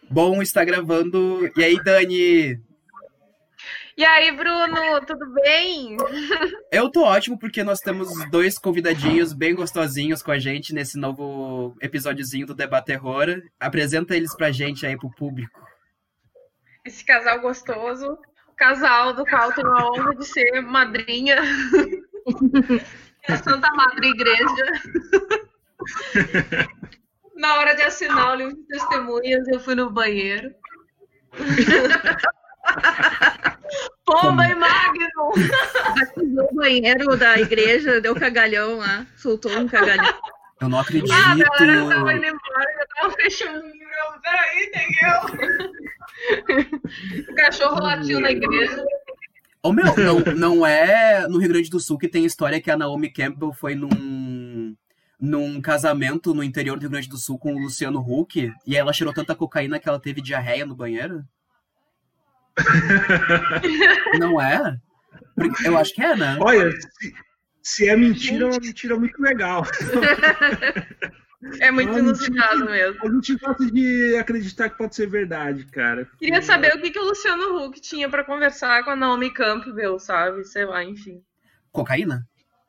Bom, está gravando. E aí, Dani? E aí, Bruno, tudo bem? Eu tô ótimo porque nós temos dois convidadinhos bem gostosinhos com a gente nesse novo episódiozinho do Debate Terror. Apresenta eles pra gente aí pro público. Esse casal gostoso, casal do qual tenho a honra de ser madrinha, a Santa Madre Igreja. Na hora de assinar o livro de testemunhas, eu fui no banheiro. Pomba e Magno! Batizou o banheiro da igreja, deu cagalhão lá, soltou um cagalhão. Eu não acredito. Ah, a galera já tava indo embora, já tava fechando o livro. Peraí, tem eu. O cachorro latiu na igreja. Oh, meu, não é no Rio Grande do Sul que tem história que a Naomi Campbell foi num casamento no interior do Rio Grande do Sul com o Luciano Huck e ela cheirou tanta cocaína que ela teve diarreia no banheiro? Não é? Eu acho que é, né? Olha, se é mentira, é uma mentira muito legal. É muito inusitado mesmo. A gente gosta de acreditar que pode ser verdade, cara. Queria saber o que o Luciano Huck tinha pra conversar com a Naomi Campbell, sabe? Sei lá, enfim. Cocaína?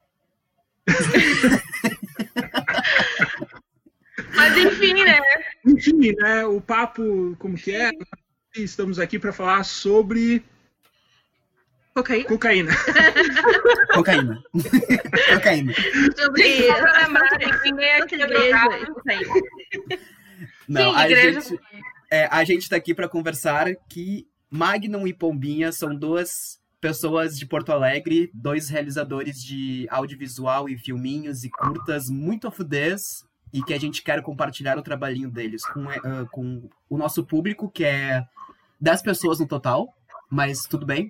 Mas enfim, né? Enfim, né? O papo, como que é? Estamos aqui para falar sobre Cocaína? Cocaína. Cocaína. Cocaína. Sobre Só pra lembrar, ninguém aqui é drogado. igreja e cocaína. Não, Sim, igreja. a gente tá aqui para conversar que Magnum e Pombinha são duas pessoas de Porto Alegre, dois realizadores de audiovisual e filminhos e curtas muito afudez e que a gente quer compartilhar o trabalhinho deles com o nosso público, que é 10 pessoas no total, mas tudo bem.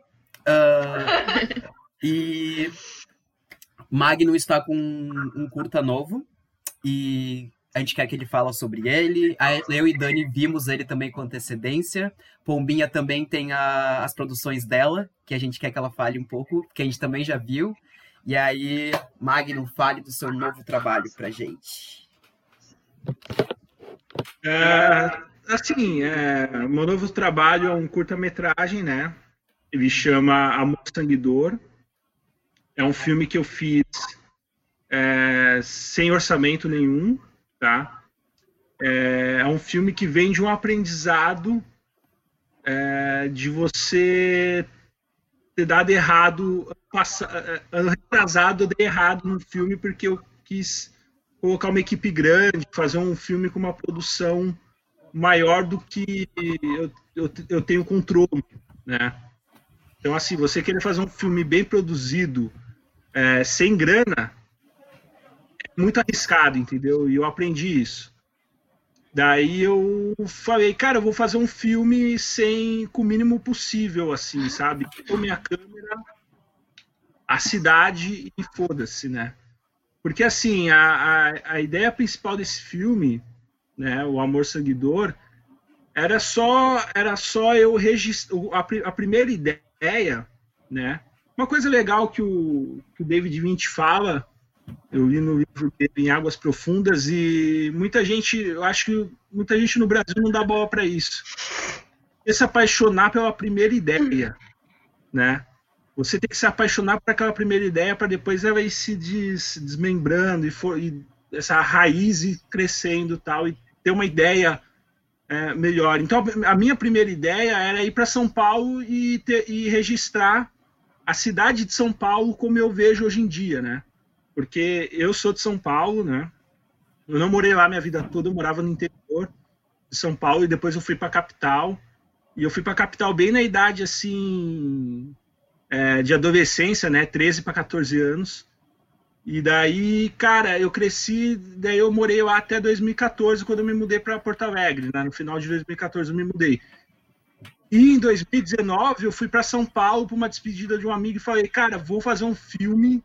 E Magnum está com um curta novo e a gente quer que ele fale sobre ele. Eu e Dani vimos ele também com antecedência. Pombinha também tem as produções dela, que a gente quer que ela fale um pouco, que a gente também já viu. E aí, Magnum, fale do seu novo trabalho pra gente. Meu novo trabalho é um curta-metragem, né? Ele chama Amor Sangue e Dor. É um filme que eu fiz sem orçamento nenhum, tá? É um filme que vem de um aprendizado de você ter dado errado, ano retrasado eu dei errado no filme porque eu quis colocar uma equipe grande, fazer um filme com uma produção maior do que eu tenho controle, né? Então, assim, você querer fazer um filme bem produzido, sem grana, é muito arriscado, entendeu? E eu aprendi isso. Daí eu falei, cara, eu vou fazer um filme com o mínimo possível, assim, sabe? Com minha câmera, a cidade e foda-se, né? Porque, assim, a ideia principal desse filme, né, o Amor Sangue e Dor, era só eu registrar a primeira ideia, né? Uma coisa legal que o David Lynch fala, eu li no livro dele, Em Águas Profundas, e eu acho que muita gente no Brasil não dá bola para isso. É se apaixonar pela primeira ideia, né? Você tem que se apaixonar por aquela primeira ideia para depois ela ir se desmembrando e essa raiz ir crescendo tal, e ter uma ideia melhor. Então, a minha primeira ideia era ir para São Paulo e registrar a cidade de São Paulo como eu vejo hoje em dia, né? Porque eu sou de São Paulo, né? Eu não morei lá minha vida toda, eu morava no interior de São Paulo e depois eu fui para a capital. E eu fui para a capital bem na idade, assim, de adolescência, né? 13 para 14 anos. E daí, cara, eu cresci, daí eu morei lá até 2014, quando eu me mudei para Porto Alegre, né? No final de 2014 eu me mudei. E em 2019 eu fui para São Paulo para uma despedida de um amigo e falei, cara, vou fazer um filme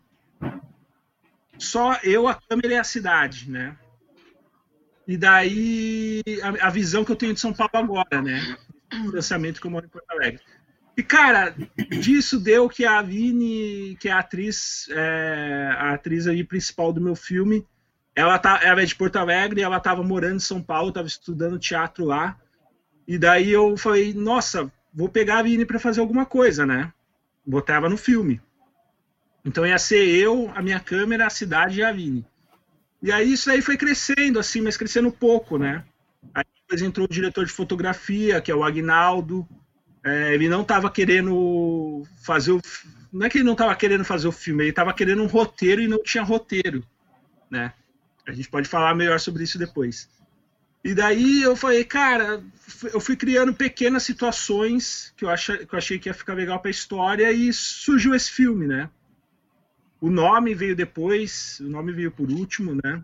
só eu, a câmera e a cidade, né? E daí a visão que eu tenho de São Paulo agora, né? O pensamento que eu moro em Porto Alegre. E, cara, disso deu que a Aline, que é a atriz aí principal do meu filme, ela é de Porto Alegre, ela estava morando em São Paulo, estava estudando teatro lá, E daí eu falei, nossa, vou pegar a Vini para fazer alguma coisa, né? Botava no filme. Então ia ser eu, a minha câmera, a cidade e a Vini. E aí isso aí foi crescendo, assim, mas crescendo pouco, né? Aí depois entrou o diretor de fotografia, que é o Agnaldo. Ele não estava querendo fazer o... Não é que ele não estava querendo fazer o filme, ele estava querendo um roteiro e não tinha roteiro, né? A gente pode falar melhor sobre isso depois. E daí eu falei, cara, eu fui criando pequenas situações que eu achei que ia ficar legal para a história e surgiu esse filme, né? O nome veio depois, o nome veio por último, né?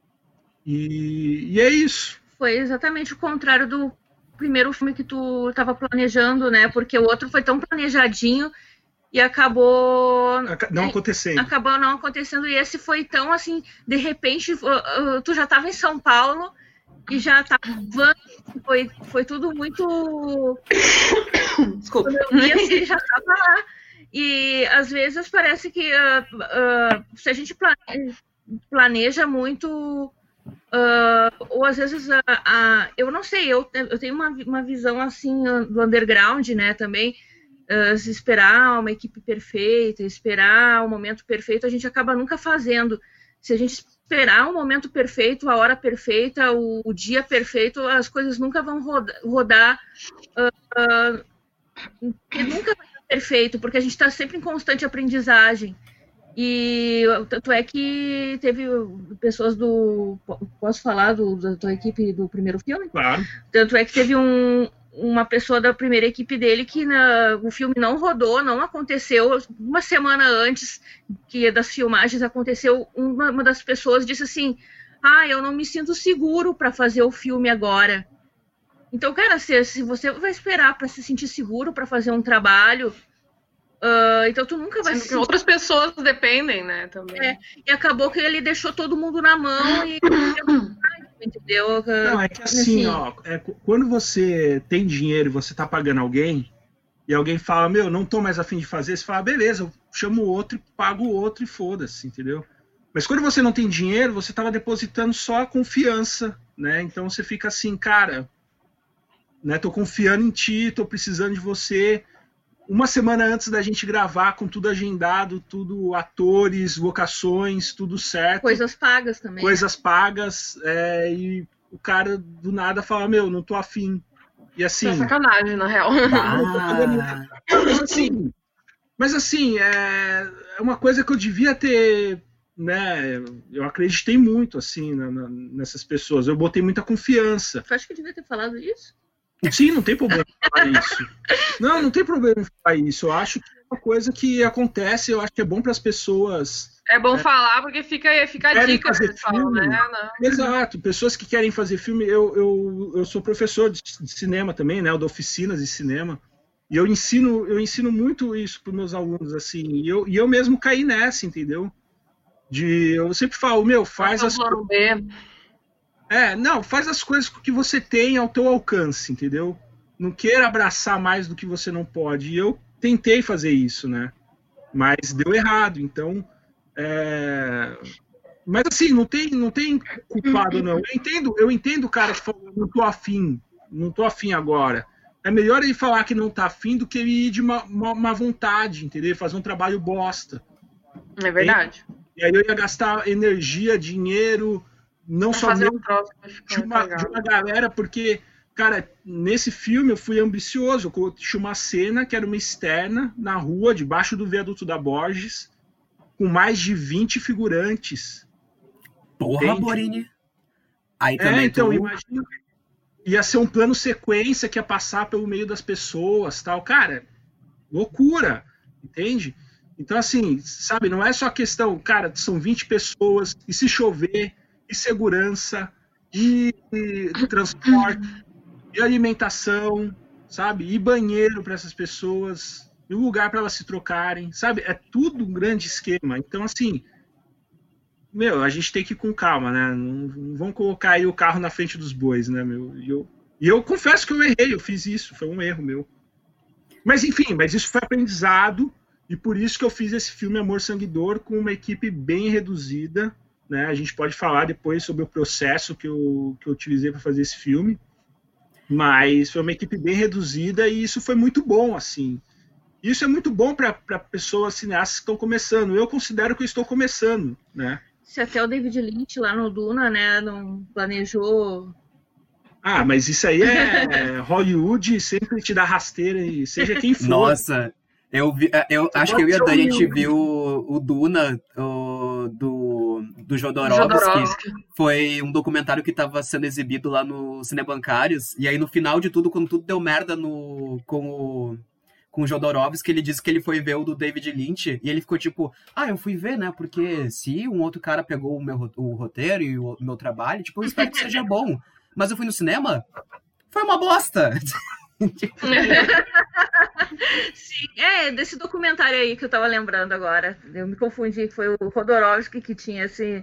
E é isso. Foi exatamente o contrário do primeiro filme que tu estava planejando, né? Porque o outro foi tão planejadinho e acabou não acontecendo. Acabou não acontecendo. E esse foi tão assim, de repente, tu já estava em São Paulo e já estava. Foi tudo muito. Desculpa. E assim, já estava lá. E às vezes parece que se a gente planeja muito. Ou às vezes eu não sei, eu tenho uma visão assim do underground, né, também, se esperar uma equipe perfeita, esperar o momento perfeito, a gente acaba nunca fazendo. Se a gente esperar o momento perfeito, a hora perfeita, o dia perfeito, as coisas nunca vão rodar, e nunca vai ser perfeito, porque a gente está sempre em constante aprendizagem. E tanto é que teve pessoas do... Posso falar da tua equipe do primeiro filme? Claro. Tanto é que teve uma pessoa da primeira equipe dele que o filme não rodou, não aconteceu. Uma semana antes das filmagens aconteceu, uma das pessoas disse assim, eu não me sinto seguro para fazer o filme agora. Então, cara, se você vai esperar para se sentir seguro para fazer um trabalho... então tu nunca vai se... Outras pessoas dependem, né, também. E acabou que ele deixou todo mundo na mão e entendeu? Não, é que assim, quando você tem dinheiro e você tá pagando alguém e alguém fala, não tô mais afim de fazer, você fala, beleza, eu chamo o outro e pago o outro e foda-se, entendeu? Mas quando você não tem dinheiro, você tava depositando só a confiança, né? Então você fica assim, cara, né, tô confiando em ti, tô precisando de você. Uma semana antes da gente gravar, com tudo agendado, tudo atores, locações, tudo certo. Coisas pagas também. Coisas pagas, e o cara do nada fala, não tô afim. E assim... É sacanagem, na real. Mas assim, é uma coisa que eu devia ter, né, eu acreditei muito, assim, nessas pessoas. Eu botei muita confiança. Tu acha que eu devia ter falado isso? Sim, não tem problema em falar isso. Não tem problema em falar isso. Eu acho que é uma coisa que acontece, eu acho que é bom para as pessoas. É bom falar, porque fica a dica, pessoal, né? Exato, pessoas que querem fazer filme. Eu sou professor de cinema também, né? De oficinas de cinema. E eu ensino muito isso para os meus alunos, assim. E eu mesmo caí nessa, entendeu? Eu sempre falo, faz as coisas. Faz as coisas que você tem ao teu alcance, entendeu? Não queira abraçar mais do que você não pode. E eu tentei fazer isso, né? Mas deu errado, então... Mas assim, não tem culpado, não. Eu entendo o cara que falou, não tô afim agora. É melhor ele falar que não tá afim do que ele ir de má vontade, entendeu? Fazer um trabalho bosta. É verdade. E aí eu ia gastar energia, dinheiro... Não só de uma galera, porque, cara, nesse filme eu fui ambicioso. Eu tinha uma cena que era uma externa na rua, debaixo do viaduto da Borges, com mais de 20 figurantes. Porra, Borini. Aí também então, imagina, ia ser um plano sequência que ia passar pelo meio das pessoas, tal. Cara, loucura, entende? Então, assim, sabe, não é só questão, cara, são 20 pessoas, e se chover... e segurança, e transporte, e alimentação, sabe? E banheiro para essas pessoas, e um lugar para elas se trocarem, sabe? É tudo um grande esquema. Então, assim, a gente tem que ir com calma, né? Não vamos colocar aí o carro na frente dos bois, né, E eu confesso que eu errei, eu fiz isso, foi um erro meu. Mas, enfim, isso foi aprendizado, e por isso que eu fiz esse filme Amor, Sangue e Dor com uma equipe bem reduzida, né? A gente pode falar depois sobre o processo que eu utilizei para fazer esse filme. Mas foi uma equipe bem reduzida e isso foi muito bom, assim. Isso é muito bom para pessoas cineastas que estão começando. Eu considero que eu estou começando, né? Se até o David Lynch lá no Duna, né, não planejou... Ah, mas isso aí é Hollywood, sempre te dá rasteira, e seja quem for. Nossa, eu acho que eu e a Dani, a gente viu o Duna, do Jodorowsky. Foi um documentário que estava sendo exibido lá no Cinebancários, e aí no final de tudo, quando tudo deu merda com o Jodorowsky, ele disse que ele foi ver o do David Lynch, e ele ficou tipo, eu fui ver, né, porque se um outro cara pegou o roteiro e o meu trabalho, tipo, eu espero que seja bom. Mas eu fui no cinema, foi uma bosta. Sim, desse documentário aí que eu tava lembrando agora. Eu me confundi, foi o Jodorowsky que tinha esse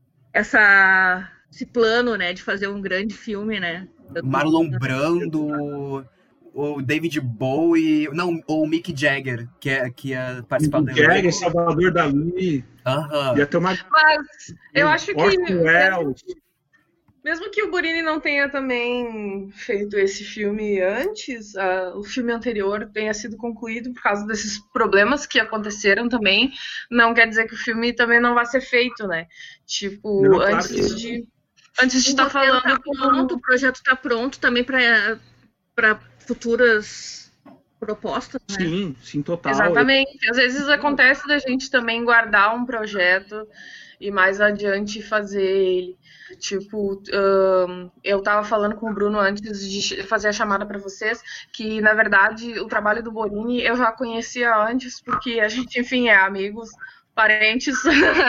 plano, né, de fazer um grande filme, né? Marlon Brando, o David Bowie, não, ou o Mick Jagger, que ia participar do Jagger, Salvador Dalí. Aham. Ia ter uma... Mas eu acho que... Welles. Mesmo que o Borini não tenha também feito esse filme antes, o filme anterior tenha sido concluído por causa desses problemas que aconteceram também, não quer dizer que o filme também não vai ser feito, né? Tipo, não, antes claro de estar falando... O projeto está pronto também para futuras propostas, né? Sim, total. Exatamente. Às vezes acontece da gente também guardar um projeto e mais adiante fazer ele. Tipo, eu tava falando com o Bruno antes de fazer a chamada para vocês, que na verdade o trabalho do Borini eu já conhecia antes, porque a gente, enfim, é amigos, parentes,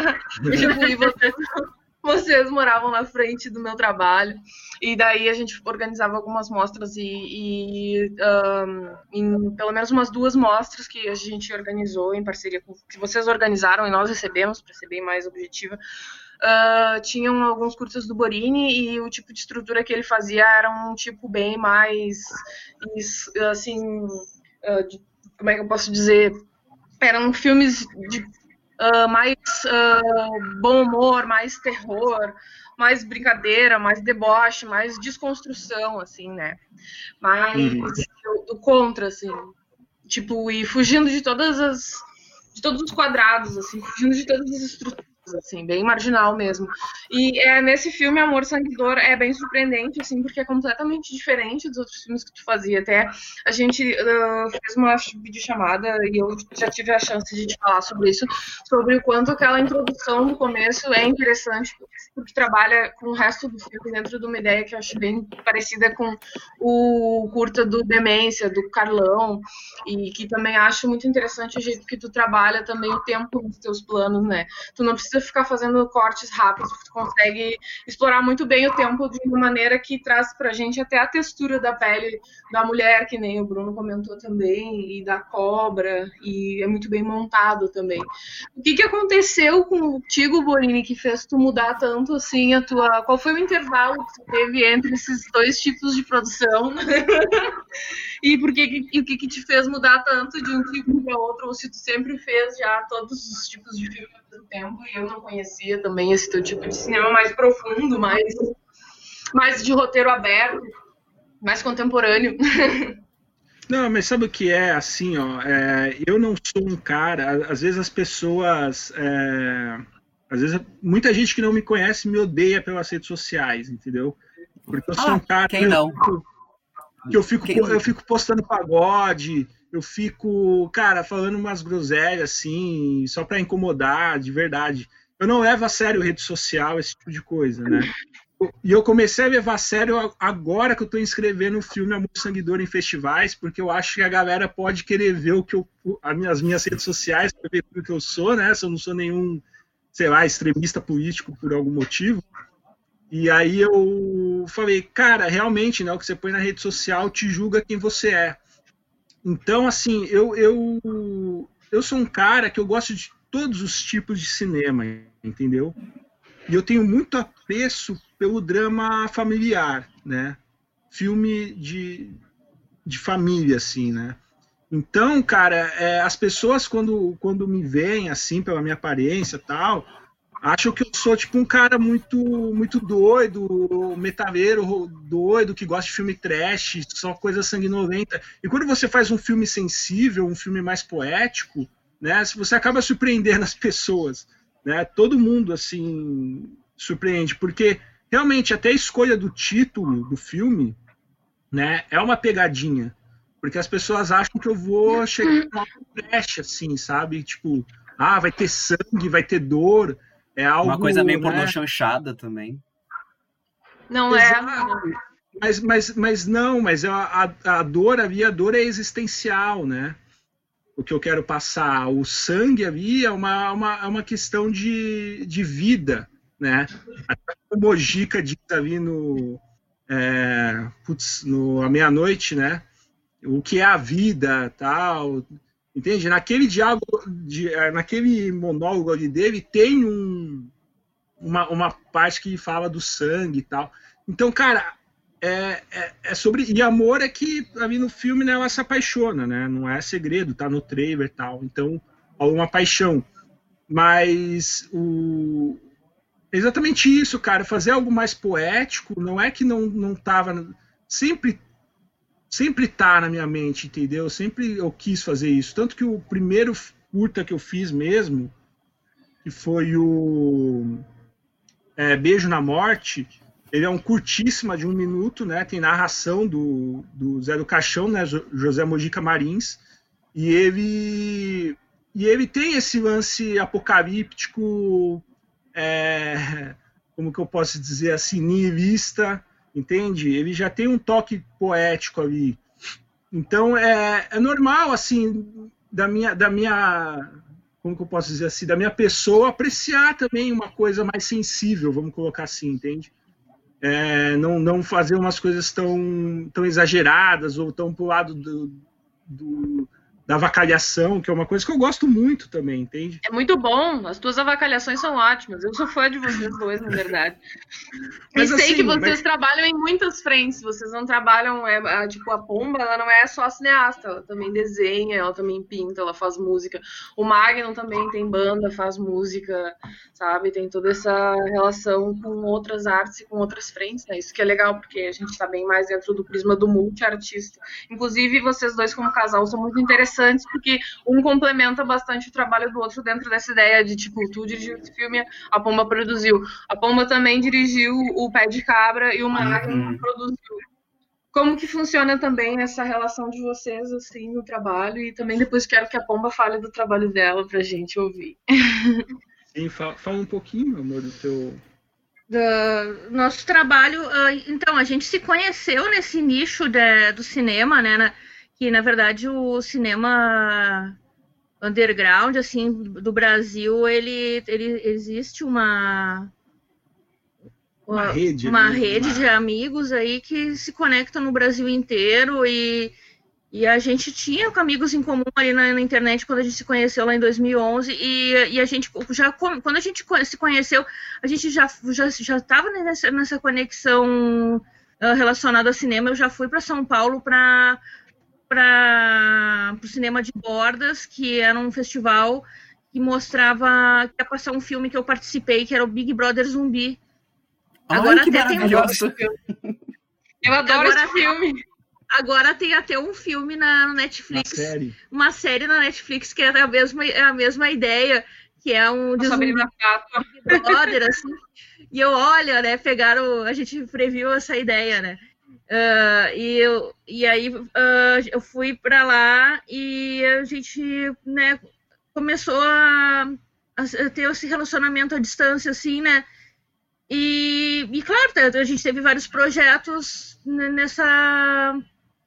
e vocês moravam na frente do meu trabalho, e daí a gente organizava algumas mostras em pelo menos umas 2 mostras que a gente organizou em parceria com que vocês organizaram e nós recebemos, para ser bem mais objetiva. Tinham alguns curtas do Borini e o tipo de estrutura que ele fazia era um tipo bem mais, assim, como é que eu posso dizer? Eram filmes de mais bom humor, mais terror, mais brincadeira, mais deboche, mais desconstrução, assim, né? Mais do contra, assim. Tipo, e fugindo de todos os quadrados, assim, fugindo de todas as estruturas, assim, bem marginal mesmo. E nesse filme, Amor, Sangue e Dor, é bem surpreendente, assim, porque é completamente diferente dos outros filmes que tu fazia. Até a gente fez uma videochamada e eu já tive a chance de te falar sobre isso, sobre o quanto aquela introdução do começo é interessante, porque trabalha com o resto do filme dentro de uma ideia que eu acho bem parecida com o curta do Demência, do Carlão, e que também acho muito interessante o jeito que tu trabalha também o tempo nos teus planos, né? Tu não precisa ficar fazendo cortes rápidos, tu consegue explorar muito bem o tempo de uma maneira que traz pra gente até a textura da pele da mulher, que nem o Bruno comentou também, e da cobra, e é muito bem montado também. O que aconteceu contigo, Borini, que fez tu mudar tanto assim a tua... Qual foi o intervalo que tu teve entre esses 2 tipos de produção? E o que te fez mudar tanto de um tipo para outro? Ou se tu sempre fez já todos os tipos de filme ao mesmo tempo e eu não conhecia também esse teu tipo de cinema mais profundo, mais de roteiro aberto, mais contemporâneo. Não, mas sabe o que é assim, ó? Eu não sou um cara... Às vezes as pessoas... às vezes muita gente que não me conhece me odeia pelas redes sociais, entendeu? Porque eu sou um cara... Quem não? Que eu fico postando pagode, eu fico, cara, falando umas groselhas assim, só pra incomodar, de verdade. Eu não levo a sério rede social, esse tipo de coisa, né? E eu comecei a levar a sério agora que eu tô inscrevendo o filme Amor, Sangue e Dor em festivais, porque eu acho que a galera pode querer ver as minhas redes sociais, pra ver o que eu sou, né? Se eu não sou nenhum, sei lá, extremista político por algum motivo. E aí eu falei, cara, realmente, né, o que você põe na rede social te julga quem você é. Então, assim, eu sou um cara que eu gosto de todos os tipos de cinema, entendeu? E eu tenho muito apreço pelo drama familiar, né? Filme de família, assim, né? Então, cara, as pessoas quando me veem, assim, pela minha aparência e tal... acham que eu sou tipo um cara muito doido, metaveiro doido, que gosta de filme trash, só coisa sanguinolenta. E quando você faz um filme sensível, um filme mais poético, né, você acaba surpreendendo as pessoas, né? Todo mundo assim surpreende, porque realmente até a escolha do título do filme, né, é uma pegadinha, porque as pessoas acham que eu vou chegar com um trash, assim, sabe? Tipo, vai ter sangue, vai ter dor. É algo, uma coisa meio né? pornô chanchada também. Não Exato. Mas a dor ali, a dor é existencial, né? O que eu quero passar, o sangue ali é uma questão de vida, né? Até o Mojica diz ali no A Meia-Noite, né? O que é a vida, tal... Entende? Naquele diálogo, naquele monólogo ali dele, tem uma parte que fala do sangue e tal. Então, cara, é sobre... E amor é que, ali no filme, né, ela se apaixona, né? Não é segredo, tá no trailer e tal. Então, há uma paixão. Mas exatamente isso, cara. Fazer algo mais poético não é que não tava... Sempre tá na minha mente, entendeu? Sempre eu quis fazer isso. Tanto que o primeiro curta que eu fiz mesmo, que foi o Beijo na Morte, ele é um curtíssima de 1 minuto, né? Tem narração do Zé do Caixão, né? José Mojica Marins, e ele tem esse lance apocalíptico, como que eu posso dizer assim, nihilista, entende? Ele já tem um toque poético ali. Então, é normal, assim, da minha, como que eu posso dizer assim, da minha pessoa apreciar também uma coisa mais sensível, vamos colocar assim, entende? Não fazer umas coisas tão exageradas ou tão pro lado da avacalhação, que é uma coisa que eu gosto muito também, entende? É muito bom, as tuas avacalhações são ótimas. Eu sou fã de vocês dois, na verdade. Mas sei que vocês trabalham em muitas frentes, vocês não trabalham, tipo, a Pomba, ela não é só cineasta, ela também desenha, ela também pinta, ela faz música. O Magnum também tem banda, faz música, sabe? Tem toda essa relação com outras artes e com outras frentes, né? Isso que é legal, porque a gente tá bem mais dentro do prisma do multi-artista. Inclusive, vocês dois como casal são muito interessantes, porque um complementa bastante o trabalho do outro dentro dessa ideia de, tipo, tu dirigiu esse filme, a Pomba produziu. A Pomba também dirigiu o Pé de Cabra e o Magnum produziu. Como que funciona também essa relação de vocês, assim, no trabalho? E também depois quero que a Pomba fale do trabalho dela pra gente ouvir. Sim, fala um pouquinho, amor, do teu... Do nosso trabalho. Então, a gente se conheceu nesse nicho do cinema, né? Que, na verdade, o cinema underground, assim, do Brasil, ele existe uma rede de amigos aí que se conectam no Brasil inteiro e a gente tinha amigos em comum ali na internet quando a gente se conheceu lá em 2011 e a gente já, quando a gente se conheceu, a gente já estava nessa conexão relacionada ao cinema. Eu já fui para São Paulo para o Cinema de Bordas, que era um festival que mostrava, que ia passar um filme que eu participei, que era o Big Brother Zumbi. Agora que maravilhoso! Eu adoro esse filme. Agora tem até um filme na Netflix. Uma série na Netflix que é a mesma ideia, que é um de Big Brother, assim. E olha, né, a gente previu essa ideia, né? E aí eu fui para lá e a gente, né, começou a ter esse relacionamento à distância, assim, né? E claro, a gente teve vários projetos nessa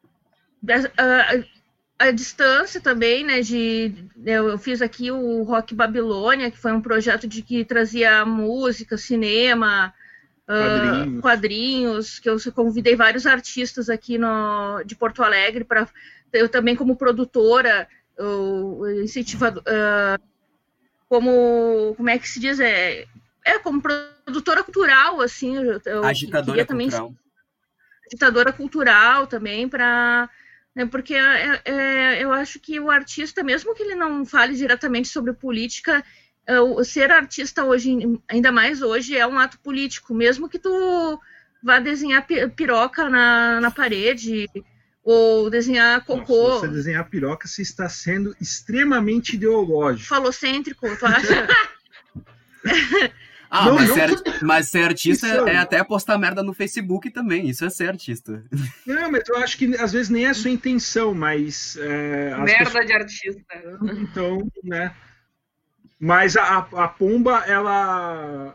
a distância também, né? Eu fiz aqui o Rock Babilônia, que foi um projeto que trazia música, cinema, quadrinhos, que eu convidei vários artistas aqui de Porto Alegre para eu também como produtora, incentivadora, como é que se diz, como produtora cultural, assim, agitadora cultural. Agitadora cultural também, né, porque eu acho que o artista, mesmo que ele não fale diretamente sobre política, ser artista hoje, ainda mais hoje, é um ato político, mesmo que tu vá desenhar piroca na parede, ou desenhar cocô. Se você desenhar piroca, você está sendo extremamente ideológico. Falocêntrico, tu acha? Mas ser artista é até postar merda no Facebook também, isso é ser artista. Não, mas eu acho que às vezes nem é a sua intenção, mas... merda de artista. Então, né? Mas a Pomba, ela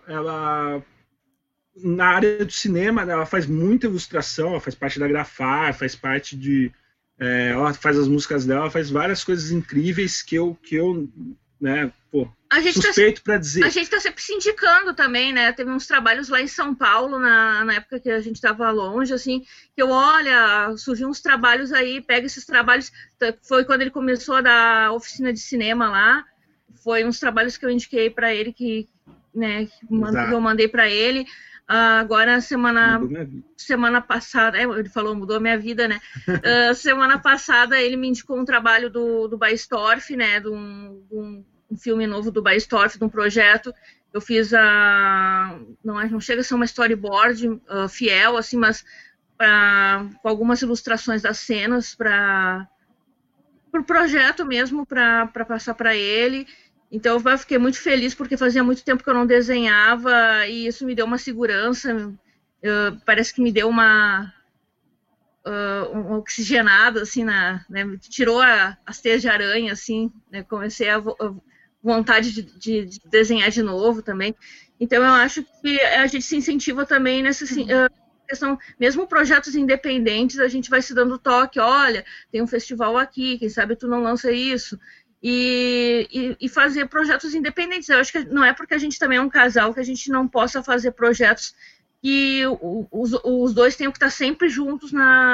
na área do cinema, ela faz muita ilustração, ela faz parte da Grafar, faz parte de... ela faz as músicas dela, ela faz várias coisas incríveis que eu né, pô, suspeito para dizer. A gente está sempre se indicando também, né? Teve uns trabalhos lá em São Paulo, na época que a gente estava longe, assim, que surgiu uns trabalhos aí, pega esses trabalhos, foi quando ele começou a dar oficina de cinema lá, foi uns trabalhos que eu indiquei para ele, que eu mandei para ele. Agora, semana passada, ele falou, mudou a minha vida, né? Semana passada ele me indicou um trabalho do Baestorff, né? De um filme novo do Baestorff, de um projeto. Eu fiz não chega a ser uma storyboard fiel, assim, mas com algumas ilustrações das cenas para o projeto mesmo, para passar para ele. Então, eu fiquei muito feliz, porque fazia muito tempo que eu não desenhava, e isso me deu uma segurança, parece que me deu uma oxigenada, assim, né, tirou as teias de aranha, assim, né, comecei a vontade de desenhar de novo também. Então, eu acho que a gente se incentiva também nessa questão, mesmo projetos independentes, a gente vai se dando toque, olha, tem um festival aqui, quem sabe tu não lança isso. E fazer projetos independentes. Eu acho que não é porque a gente também é um casal que a gente não possa fazer projetos que os dois tenham que estar sempre juntos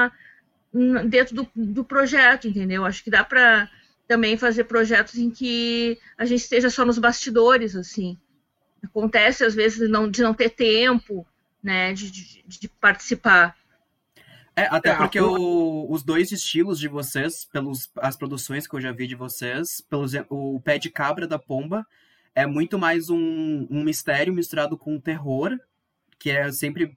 dentro do projeto, entendeu? Acho que dá para também fazer projetos em que a gente esteja só nos bastidores, assim. Acontece, às vezes, de não ter tempo, né, de participar. Até porque os dois estilos de vocês, as produções que eu já vi de vocês, o Pé de Cabra da Pomba é muito mais um mistério misturado com terror, que é sempre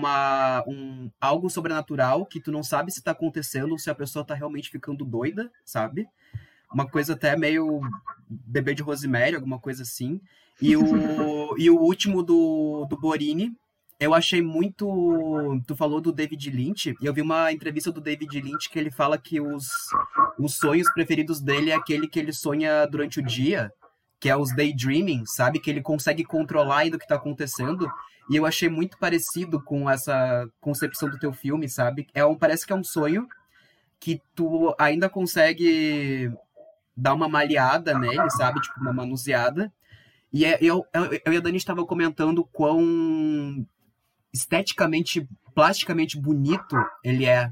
algo sobrenatural, que tu não sabe se tá acontecendo ou se a pessoa tá realmente ficando doida, sabe? Uma coisa até meio Bebê de Rosemary, alguma coisa assim. E o último do Borini, eu achei muito... Tu falou do David Lynch, e eu vi uma entrevista do David Lynch que ele fala que os sonhos preferidos dele é aquele que ele sonha durante o dia, que é os daydreaming, sabe? Que ele consegue controlar ainda o que tá acontecendo. E eu achei muito parecido com essa concepção do teu filme, sabe? Parece que é um sonho que tu ainda consegue dar uma malhada nele, sabe? Tipo, uma manuseada. E eu e a Dani estava comentando quão esteticamente, plasticamente bonito ele é,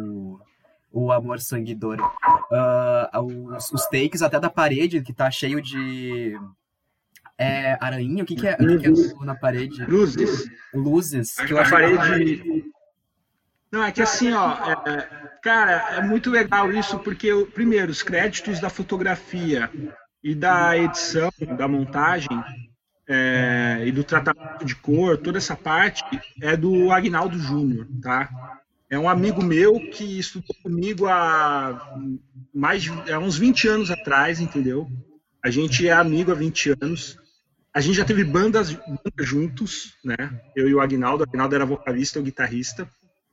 o Amor, Sangue e Dor. Os takes até da parede, que tá cheio de aranha, o que é na parede? Luzes. Que eu acho parede... Não, é que assim, ó, cara, é muito legal isso, porque, primeiro, os créditos da fotografia e da edição, da montagem, e do tratamento de cor, toda essa parte é do Agnaldo Júnior, tá? É um amigo meu que estudou comigo há uns 20 anos atrás, entendeu? A gente é amigo há 20 anos. A gente já teve bandas juntos, né? Eu e o Agnaldo era vocalista, eu guitarrista.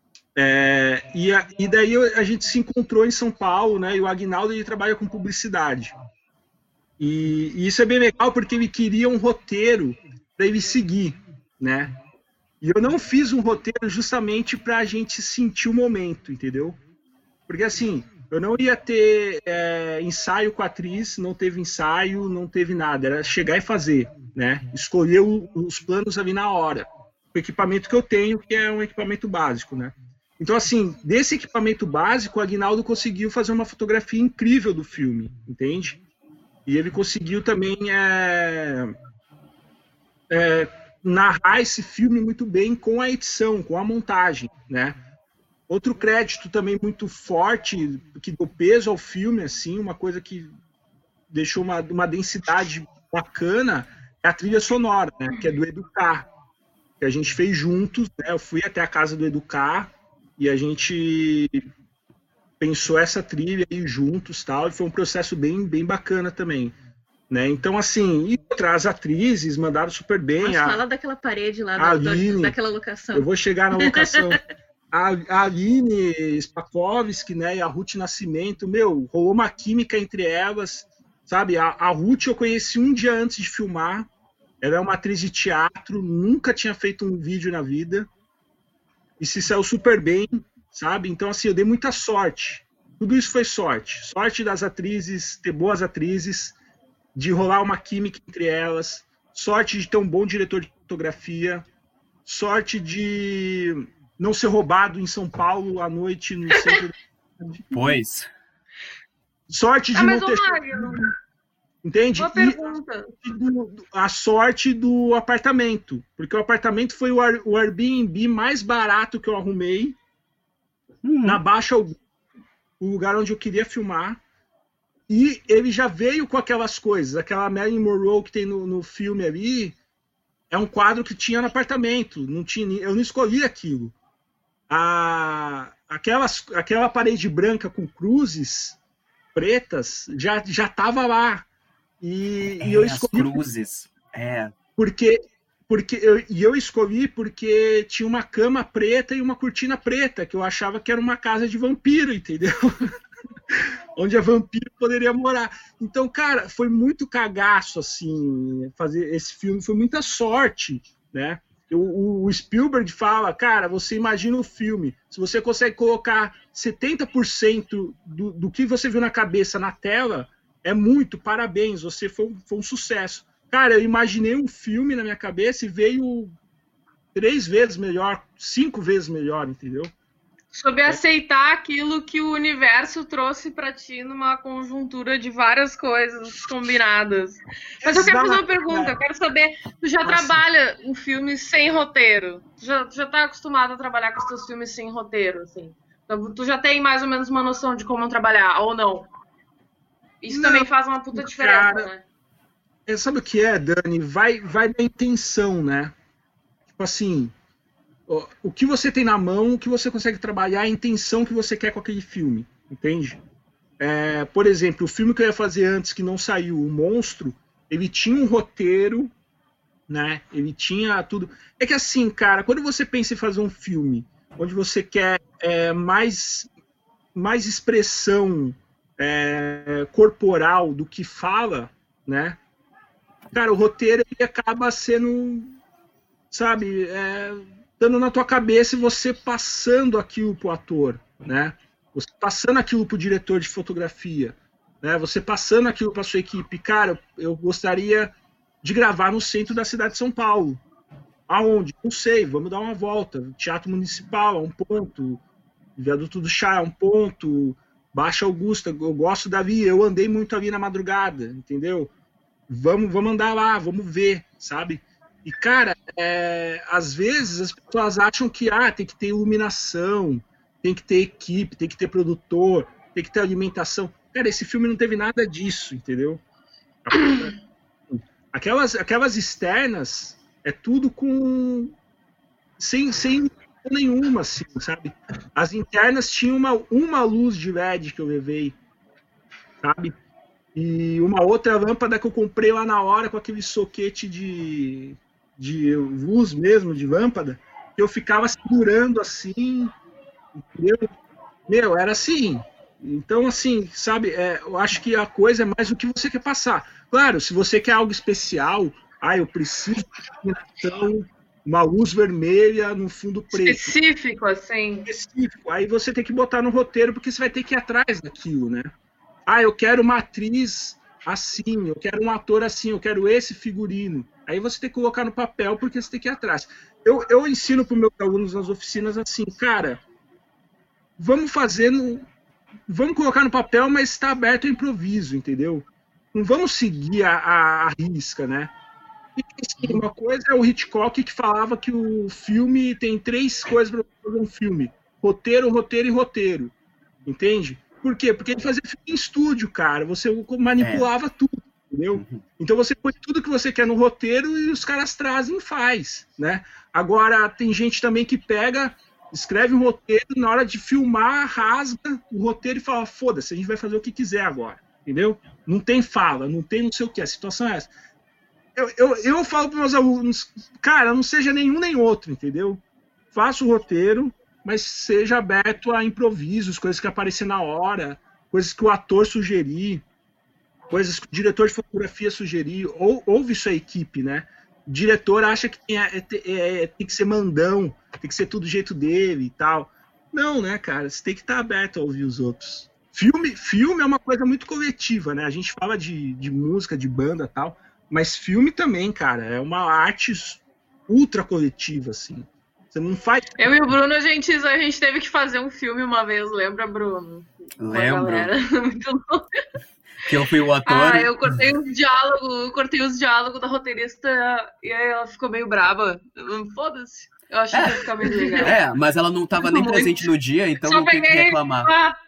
E daí a gente se encontrou em São Paulo, né? E o Agnaldo, ele trabalha com publicidade. E isso é bem legal porque ele queria um roteiro para ele seguir, né? E eu não fiz um roteiro justamente para a gente sentir o momento, entendeu? Porque assim, eu não ia ter ensaio com a atriz, não teve ensaio, não teve nada. Era chegar e fazer, né? Escolher os planos ali na hora. O equipamento que eu tenho, que é um equipamento básico, né? Então, assim, desse equipamento básico, o Agnaldo conseguiu fazer uma fotografia incrível do filme, entende? E ele conseguiu também narrar esse filme muito bem com a edição, com a montagem, né? Outro crédito também muito forte, que deu peso ao filme, assim, uma coisa que deixou uma densidade bacana é a trilha sonora, né? Que é do Educar, que a gente fez juntos, né? Eu fui até a casa do Educar e a gente pensou essa trilha aí juntos, tal, e foi um processo bem bacana também, né? Então, assim, e outras atrizes mandaram super bem. Mas fala daquela parede lá, daquela locação. Eu vou chegar na locação. A Aline Spakovski, né, e a Ruth Nascimento, rolou uma química entre elas, sabe? A Ruth eu conheci um dia antes de filmar, ela é uma atriz de teatro, nunca tinha feito um vídeo na vida, e se saiu super bem, sabe? Então, assim, eu dei muita sorte. Tudo isso foi sorte. Sorte das atrizes, ter boas atrizes, de rolar uma química entre elas, sorte de ter um bom diretor de fotografia, sorte de não ser roubado em São Paulo à noite no centro. Pois. Sorte de não ter... Entende? Uma pergunta. A sorte do apartamento, porque o apartamento foi o Airbnb mais barato que eu arrumei, na Baixa, o lugar onde eu queria filmar, e ele já veio com aquelas coisas, aquela Marilyn Monroe que tem no filme ali, é um quadro que tinha no apartamento, eu não escolhi aquilo. Aquela parede branca com cruzes pretas já estava lá. E eu escolhi. As cruzes. Porque eu escolhi porque tinha uma cama preta e uma cortina preta, que eu achava que era uma casa de vampiro, entendeu? Onde a vampiro poderia morar. Então, cara, foi muito cagaço, assim, fazer esse filme, foi muita sorte, né? O Spielberg fala, cara, você imagina o filme, se você consegue colocar 70% do que você viu na cabeça na tela, é muito, parabéns, você foi um sucesso. Cara, eu imaginei um filme na minha cabeça e veio 3 vezes melhor, 5 vezes melhor, entendeu? Sobre aceitar aquilo que o universo trouxe pra ti numa conjuntura de várias coisas combinadas. Mas eu quero fazer uma pergunta, eu quero saber, tu já trabalha em filmes sem roteiro? Tu já tá acostumado a trabalhar com os teus filmes sem roteiro, assim? Então, tu já tem mais ou menos uma noção de como trabalhar, ou não? Isso também faz uma puta diferença, né? Sabe o que é, Dani? Vai da intenção, né? Tipo assim, o que você tem na mão, o que você consegue trabalhar, a intenção que você quer com aquele filme, entende? Por exemplo, o filme que eu ia fazer antes, que não saiu, O Monstro, ele tinha um roteiro, né? Ele tinha tudo... É que assim, cara, quando você pensa em fazer um filme onde você quer mais expressão corporal do que fala, né? Cara, o roteiro ele acaba sendo, sabe, dando na tua cabeça e você passando aquilo pro ator, né? Você passando aquilo pro diretor de fotografia, né? Você passando aquilo pra sua equipe. Cara, eu gostaria de gravar no centro da cidade de São Paulo. Aonde? Não sei, vamos dar uma volta. Teatro Municipal é um ponto, Viaduto do Chá é um ponto, Baixa Augusta, eu gosto dali, eu andei muito ali na madrugada, entendeu? Vamos andar lá, vamos ver, sabe? E, cara, às vezes as pessoas acham que tem que ter iluminação, tem que ter equipe, tem que ter produtor, tem que ter alimentação. Cara, esse filme não teve nada disso, entendeu? Aquelas externas é tudo sem nenhuma, assim, sabe? As internas tinham uma luz de LED que eu levei, sabe? E uma outra lâmpada que eu comprei lá na hora com aquele soquete de luz mesmo, de lâmpada, que eu ficava segurando assim, entendeu? Era assim. Então, assim, sabe, eu acho que a coisa é mais o que você quer passar. Claro, se você quer algo especial, eu preciso de uma luz vermelha no fundo preto. Específico, assim. Específico. Aí você tem que botar no roteiro, porque você vai ter que ir atrás daquilo, né? Eu quero uma atriz assim, eu quero um ator assim, eu quero esse figurino. Aí você tem que colocar no papel, porque você tem que ir atrás. Eu ensino para os meus alunos nas oficinas assim, cara, vamos colocar no papel, mas está aberto ao improviso, entendeu? Não vamos seguir a risca, né? E, assim, uma coisa é o Hitchcock que falava que o filme tem 3 coisas para fazer um filme: roteiro, roteiro e roteiro. Entende? Por quê? Porque ele fazia filme em estúdio, cara. Você manipulava tudo, entendeu? Então você põe tudo que você quer no roteiro e os caras trazem e faz, né? Agora, tem gente também que pega, escreve um roteiro, na hora de filmar, rasga o roteiro e fala, foda-se, a gente vai fazer o que quiser agora, entendeu? Não tem fala, não tem não sei o que, a situação é essa. Eu falo para meus alunos, cara, não seja nenhum nem outro, entendeu? Faça o roteiro, mas seja aberto a improvisos, coisas que aparecem na hora, coisas que o ator sugerir, coisas que o diretor de fotografia sugerir, ouve sua equipe, né? O diretor acha que tem que ser mandão, tem que ser tudo do jeito dele e tal. Não, né, cara? Você tem que estar aberto a ouvir os outros. Filme é uma coisa muito coletiva, né? A gente fala de música, de banda e tal, mas filme também, cara, é uma arte ultra coletiva, assim. Você não faz... Eu e o Bruno, a gente teve que fazer um filme uma vez, lembra, Bruno? Lembro. Muito bom. Que eu fui o ator. Eu cortei os diálogos da roteirista e aí ela ficou meio braba. Foda-se. Eu achei que ia ficar meio legal. Mas ela não estava nem presente no dia, então não tem que reclamar.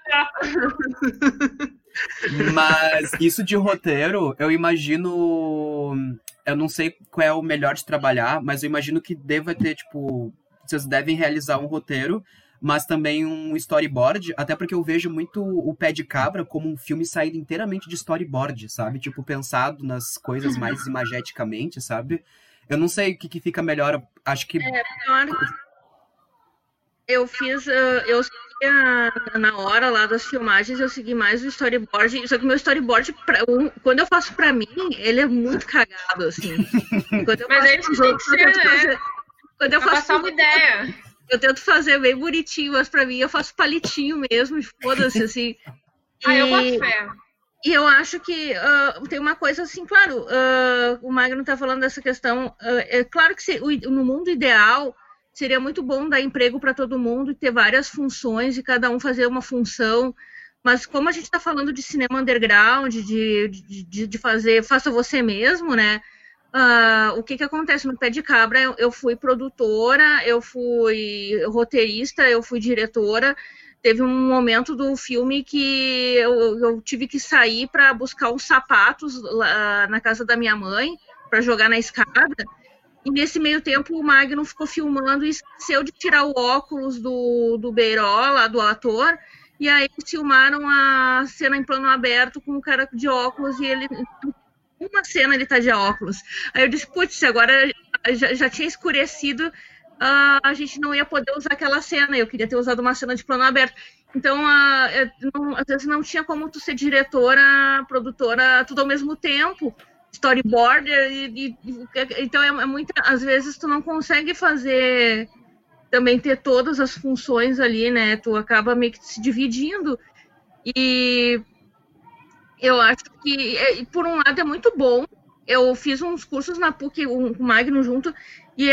Mas isso de roteiro, eu imagino... Eu não sei qual é o melhor de trabalhar, mas eu imagino que deva ter, tipo... Vocês devem realizar um roteiro, mas também um storyboard, até porque eu vejo muito o Pé de Cabra como um filme saído inteiramente de storyboard, sabe? Tipo, pensado nas coisas mais imageticamente, sabe? Eu não sei o que fica melhor, acho que... Eu seguia na hora lá das filmagens, eu segui mais o storyboard, só que o meu storyboard, quando eu faço pra mim, ele é muito cagado, assim. Mas é isso, né? Quando eu faço uma ideia. Eu tento fazer bem bonitinho, mas pra mim eu faço palitinho mesmo, foda-se, assim. Eu boto fé. E eu acho que tem uma coisa assim, claro, o Magno tá falando dessa questão, é claro que no mundo ideal seria muito bom dar emprego para todo mundo e ter várias funções e cada um fazer uma função, mas como a gente está falando de cinema underground, de fazer, faça você mesmo, né? O que acontece no Pé de Cabra? Eu fui produtora, eu fui roteirista, eu fui diretora. Teve um momento do filme que eu tive que sair para buscar uns sapatos lá na casa da minha mãe para jogar na escada. E nesse meio tempo o Magno ficou filmando e esqueceu de tirar o óculos do Beiró, lá do ator. E aí eles filmaram a cena em plano aberto com o cara de óculos e ele... Uma cena ele tá de óculos. Aí eu disse, putz, agora já tinha escurecido, a gente não ia poder usar aquela cena. Eu queria ter usado uma cena de plano aberto. Então, às vezes não tinha como tu ser diretora, produtora, tudo ao mesmo tempo. Storyboarder. Então, às vezes tu não consegue fazer, também ter todas as funções ali, né? Tu acaba meio que se dividindo. E... eu acho que, por um lado, é muito bom. Eu fiz uns cursos na PUC, com o Magno junto, e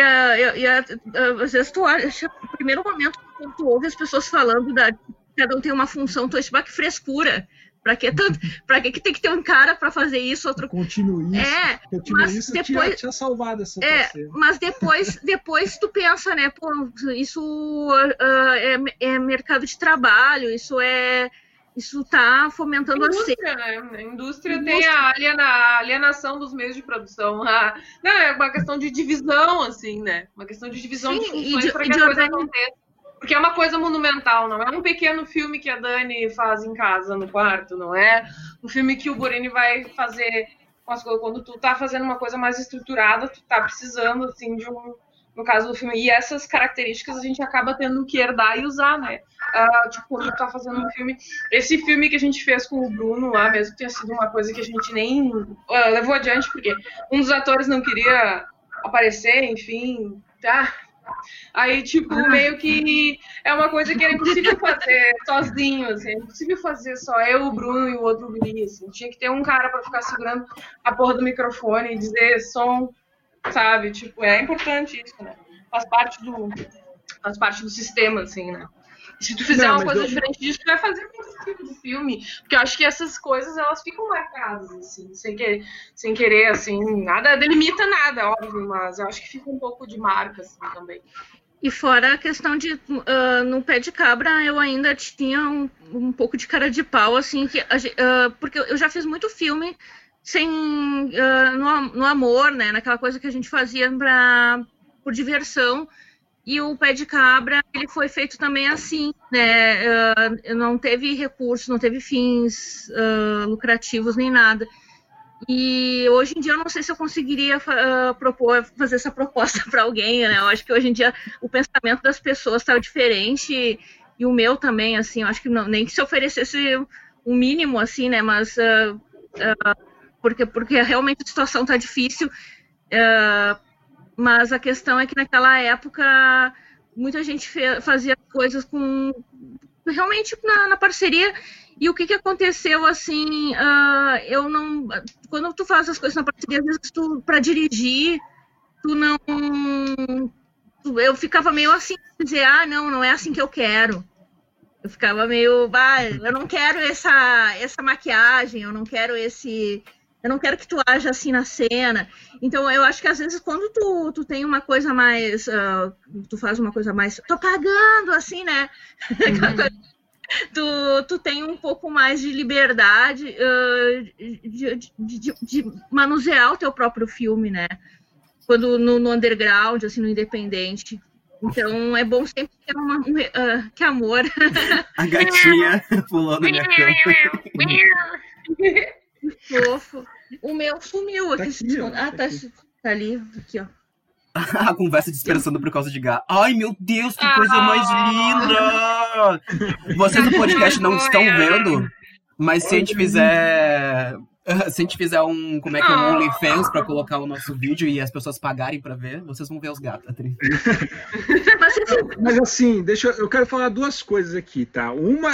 às vezes tu acha, no primeiro momento, quando tu ouve as pessoas falando, cada um tem uma função, tu acha, que frescura. Pra que tem que ter um cara pra fazer isso, outro... Continue isso, depois... tinha salvado essa cena. Mas depois tu pensa, né, pô, isso é mercado de trabalho, isso está fomentando a indústria, né? A indústria tem a alienação dos meios de produção. Não, é uma questão de divisão, assim, né? Uma questão de divisão de funções para que a coisa aconteça. Porque é uma coisa monumental, não é um pequeno filme que a Dani faz em casa, no quarto, não é um filme que o Borini vai fazer quando tu tá fazendo uma coisa mais estruturada, tu tá precisando, assim, de um... No caso do filme, e essas características a gente acaba tendo que herdar e usar, né? Tipo, quando tá fazendo um filme... Esse filme que a gente fez com o Bruno lá mesmo tinha sido uma coisa que a gente nem levou adiante, porque um dos atores não queria aparecer, enfim, tá? Aí, tipo, meio que é uma coisa que era impossível fazer sozinho, assim, é impossível fazer só eu, o Bruno e o outro guri, assim. Tinha que ter um cara pra ficar segurando a porra do microfone e dizer som... Sabe, tipo, é importante isso, né? Faz parte do sistema, assim, né? E se tu fizer uma coisa diferente disso, tu vai fazer muito tipo de filme. Porque eu acho que essas coisas, elas ficam marcadas, assim, sem querer, assim, nada, delimita nada, óbvio, mas eu acho que fica um pouco de marca, assim, também. E fora a questão de, no Pé de Cabra, eu ainda tinha um pouco de cara de pau, assim, porque eu já fiz muito filme no amor, né? Naquela coisa que a gente fazia por diversão. E o Pé de Cabra, ele foi feito também assim, né? Não teve recursos, não teve fins lucrativos nem nada. E hoje em dia eu não sei se eu conseguiria fazer essa proposta para alguém, né? Eu acho que hoje em dia o pensamento das pessoas está diferente e o meu também, assim, eu acho que nem que se oferecesse um mínimo, assim, né? Mas porque realmente a situação está difícil. Mas a questão é que naquela época muita gente fazia coisas realmente na parceria. E o que aconteceu, assim, quando tu faz as coisas na parceria, às vezes para dirigir, eu ficava meio assim, dizer, não é assim que eu quero. Eu ficava meio, eu não quero essa maquiagem, eu não quero que tu haja assim na cena. Então, eu acho que às vezes quando tu tem uma coisa mais, tu faz uma coisa mais, tô pagando, assim, né? Tu tem um pouco mais de liberdade de manusear o teu próprio filme, né? Quando no underground, assim, no independente. Então, é bom sempre ter que amor. A gatinha pulando na minha cama. Que fofo. O meu sumiu aqui. Tá ali, aqui, ó. A conversa dispersando por causa de gato. Ai, meu Deus, que coisa mais linda! Vocês no podcast não estão vendo, mas se a gente fizer um OnlyFans pra colocar o nosso vídeo e as pessoas pagarem pra ver, vocês vão ver os gatos. Mas assim, eu quero falar duas coisas aqui, tá? Uma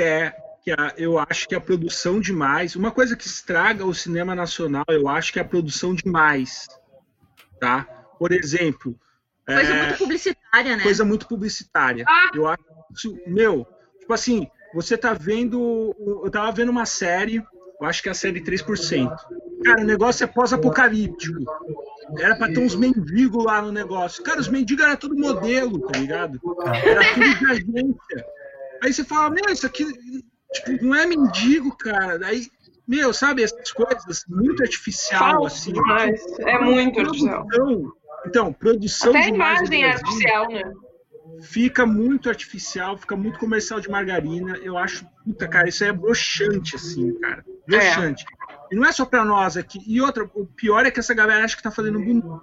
eu acho que a produção demais, uma coisa que estraga o cinema nacional, eu acho que é a produção demais, tá? Por exemplo... Coisa muito publicitária, né? Coisa muito publicitária. Eu acho isso, tipo assim, você tá vendo... Eu tava vendo uma série, eu acho que é a série 3%. Cara, o negócio é pós-apocalíptico. Era pra ter uns mendigos lá no negócio. Cara, os mendigos eram tudo modelo, tá ligado? Era tudo de agência. Aí você fala, isso aqui... Tipo, não é mendigo, cara. Daí, sabe, essas coisas muito artificial, assim. Mas é muito artificial. Então, produção até de imagem é artificial, né? Fica muito artificial, fica muito comercial de margarina. Eu acho, cara, isso aí é broxante, assim, cara. Broxante. E não é só pra nós aqui. E outra, o pior é que essa galera acha que tá fazendo bonito.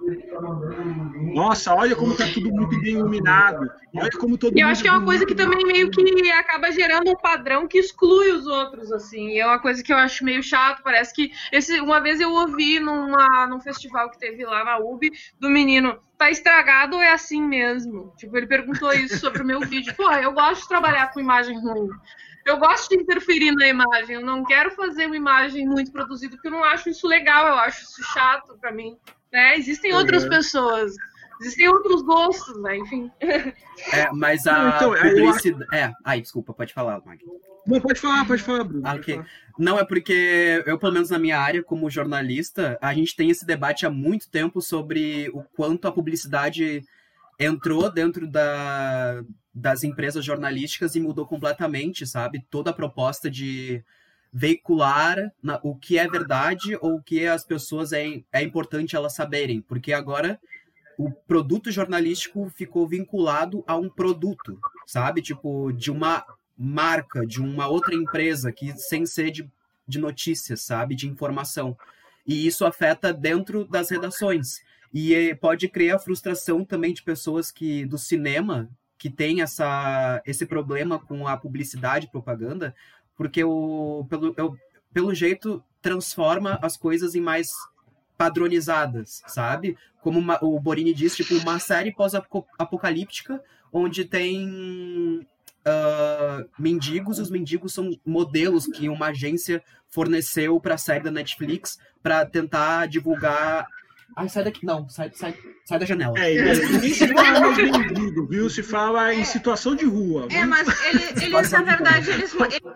Nossa, olha como tá tudo muito bem iluminado. Olha como todo mundo... Eu acho que é uma coisa que também meio que acaba gerando um padrão que exclui os outros, assim. E é uma coisa que eu acho meio chato. Parece que... Uma vez eu ouvi num festival que teve lá na UB, do menino, tá estragado ou é assim mesmo? Tipo, ele perguntou isso sobre o meu vídeo. Pô, eu gosto de trabalhar com imagem ruim. Eu gosto de interferir na imagem, eu não quero fazer uma imagem muito produzida, porque eu não acho isso legal, eu acho isso chato pra mim, né? Existem outras pessoas, existem outros gostos, né? Enfim. Mas a publicidade... desculpa, pode falar, Mag. Não, pode falar, Bruno. Ok. Não, é porque eu, pelo menos na minha área, como jornalista, a gente tem esse debate há muito tempo sobre o quanto a publicidade entrou dentro das empresas jornalísticas e mudou completamente, sabe? Toda a proposta de veicular o que é verdade ou o que as pessoas é importante elas saberem, porque agora o produto jornalístico ficou vinculado a um produto, sabe? Tipo, de uma marca, de uma outra empresa, que sem ser de notícias, sabe? De informação. E isso afeta dentro das redações. E pode criar frustração também de pessoas do cinema que tem esse problema com a publicidade e propaganda, porque pelo jeito transforma as coisas em mais padronizadas, sabe? Como o Borini disse, tipo, uma série pós-apocalíptica onde tem mendigos, os mendigos são modelos que uma agência forneceu para a série da Netflix para tentar divulgar... Ai, sai daqui. Não, sai da janela. Nem se fala mais mendigo, viu? Se fala em situação de rua. Mas eles na verdade, eles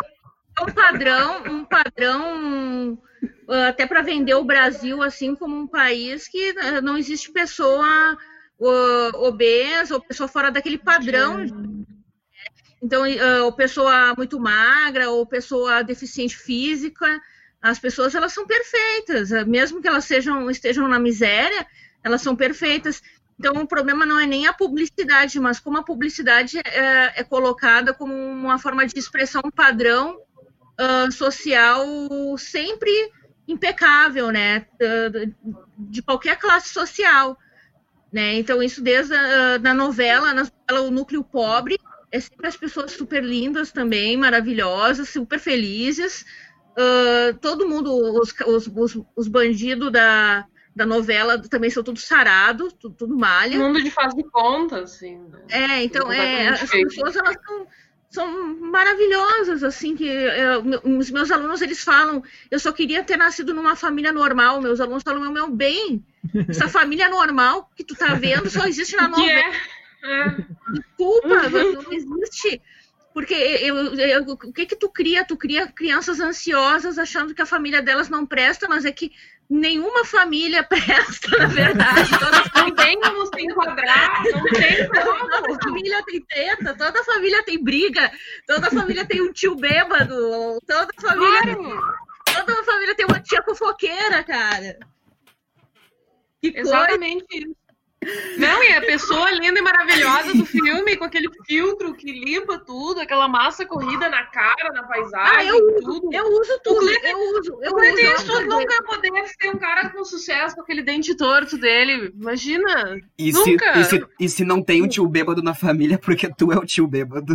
um padrão até para vender o Brasil assim como um país que não existe pessoa obesa ou pessoa fora daquele padrão. Então, ou pessoa muito magra ou pessoa deficiente física. As pessoas, elas são perfeitas, mesmo que elas estejam na miséria, elas são perfeitas. Então, o problema não é nem a publicidade, mas como a publicidade é colocada como uma forma de expressar um padrão social sempre impecável, né? De qualquer classe social, né? Então, isso desde na novela, o núcleo pobre, é sempre as pessoas super lindas também, maravilhosas, super felizes. Todo mundo, os bandidos da novela também são tudo sarado, tudo malha. Mundo de faz de conta, assim. Né? Então, as pessoas, elas são maravilhosas, assim, que os meus alunos, eles falam, eu só queria ter nascido numa família normal. Meus alunos falam, meu bem, essa família normal que tu tá vendo só existe na novela. Desculpa, não existe. Porque o que tu cria? Tu cria crianças ansiosas achando que a família delas não presta, mas é que nenhuma família presta, na verdade. Não tem como se enquadrar, não tem como. Toda família tem treta, toda família tem briga, toda família tem um tio bêbado, toda família tem uma tia fofoqueira, cara. Exatamente isso. Não, e a pessoa linda e maravilhosa do filme, com aquele filtro que limpa tudo, aquela massa corrida na cara, na paisagem, tudo. Eu uso tudo, o Clint Eastwood nunca ia poder ser um cara com sucesso com aquele dente torto dele, imagina. Nunca. E se não tem um tio bêbado na família, porque tu é o tio bêbado.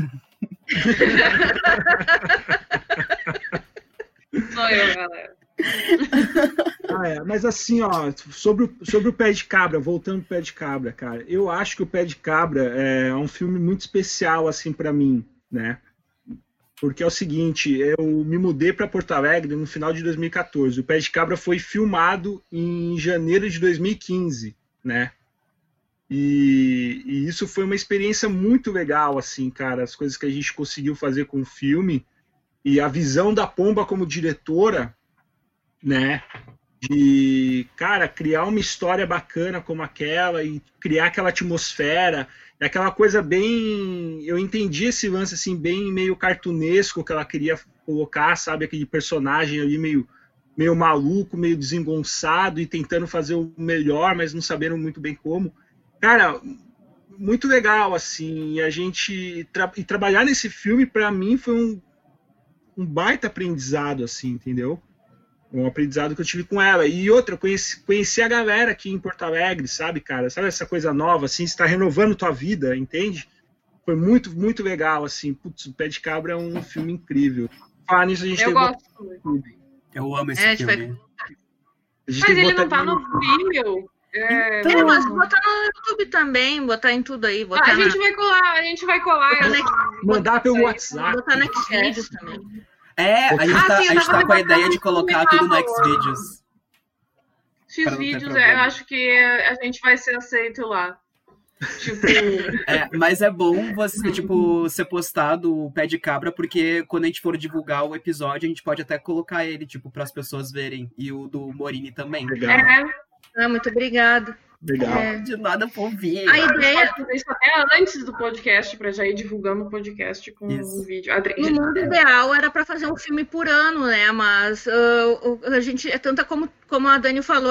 Sou eu, galera. Mas assim, ó, sobre o Pé de Cabra, voltando pro Pé de Cabra, cara, eu acho que o Pé de Cabra é um filme muito especial, assim, pra mim, né? Porque é o seguinte, eu me mudei para Porto Alegre no final de 2014. O Pé de Cabra foi filmado em janeiro de 2015, né? E isso foi uma experiência muito legal, assim, cara, as coisas que a gente conseguiu fazer com o filme e a visão da Pomba como diretora, né, de, cara, criar uma história bacana como aquela e criar aquela atmosfera, aquela coisa bem, eu entendi esse lance assim, bem meio cartunesco que ela queria colocar, sabe, aquele personagem ali meio maluco, meio desengonçado e tentando fazer o melhor, mas não sabendo muito bem como. Cara, muito legal, assim, a gente trabalhar nesse filme, para mim, foi um baita aprendizado, assim, entendeu? Um aprendizado que eu tive com ela. E outra, conheci a galera aqui em Porto Alegre, sabe, cara? Sabe essa coisa nova, assim, você tá renovando tua vida, entende? Foi muito, muito legal, assim. Putz, o Pé de Cabra é um filme incrível. Falar nisso, a gente gosto. Eu amo esse filme. Mas ele não tá no Vimeo. Mas botar no YouTube também, botar em tudo aí. A gente vai colar. Mandar pelo WhatsApp. Botar no Xvideos também. A gente tá com a ideia de colocar tudo no Xvideos. Xvideos, eu acho que a gente vai ser aceito lá. Tipo... mas é bom você, tipo, ser postado o Pé de Cabra, porque quando a gente for divulgar o episódio, a gente pode até colocar ele, tipo, para as pessoas verem. E o do Morini também. Legal. Muito obrigada. Legal. De nada, fofinho. A ideia pode fazer isso até antes do podcast, para já ir divulgando o podcast com o vídeo. No mundo ideal era para fazer um filme por ano, né? Mas a gente é tanta, como a Dani falou,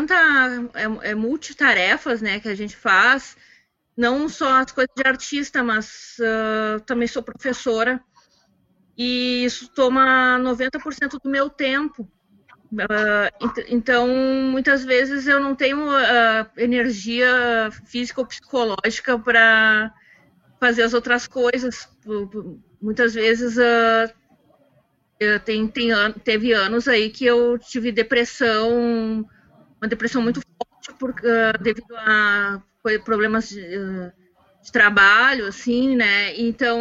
é multitarefas, né, que a gente faz. Não só as coisas de artista, mas também sou professora. E isso toma 90% do meu tempo. Então, muitas vezes eu não tenho energia física ou psicológica para fazer as outras coisas. Muitas vezes teve anos aí que eu tive depressão, uma depressão muito forte devido a problemas de trabalho, assim, né? Então,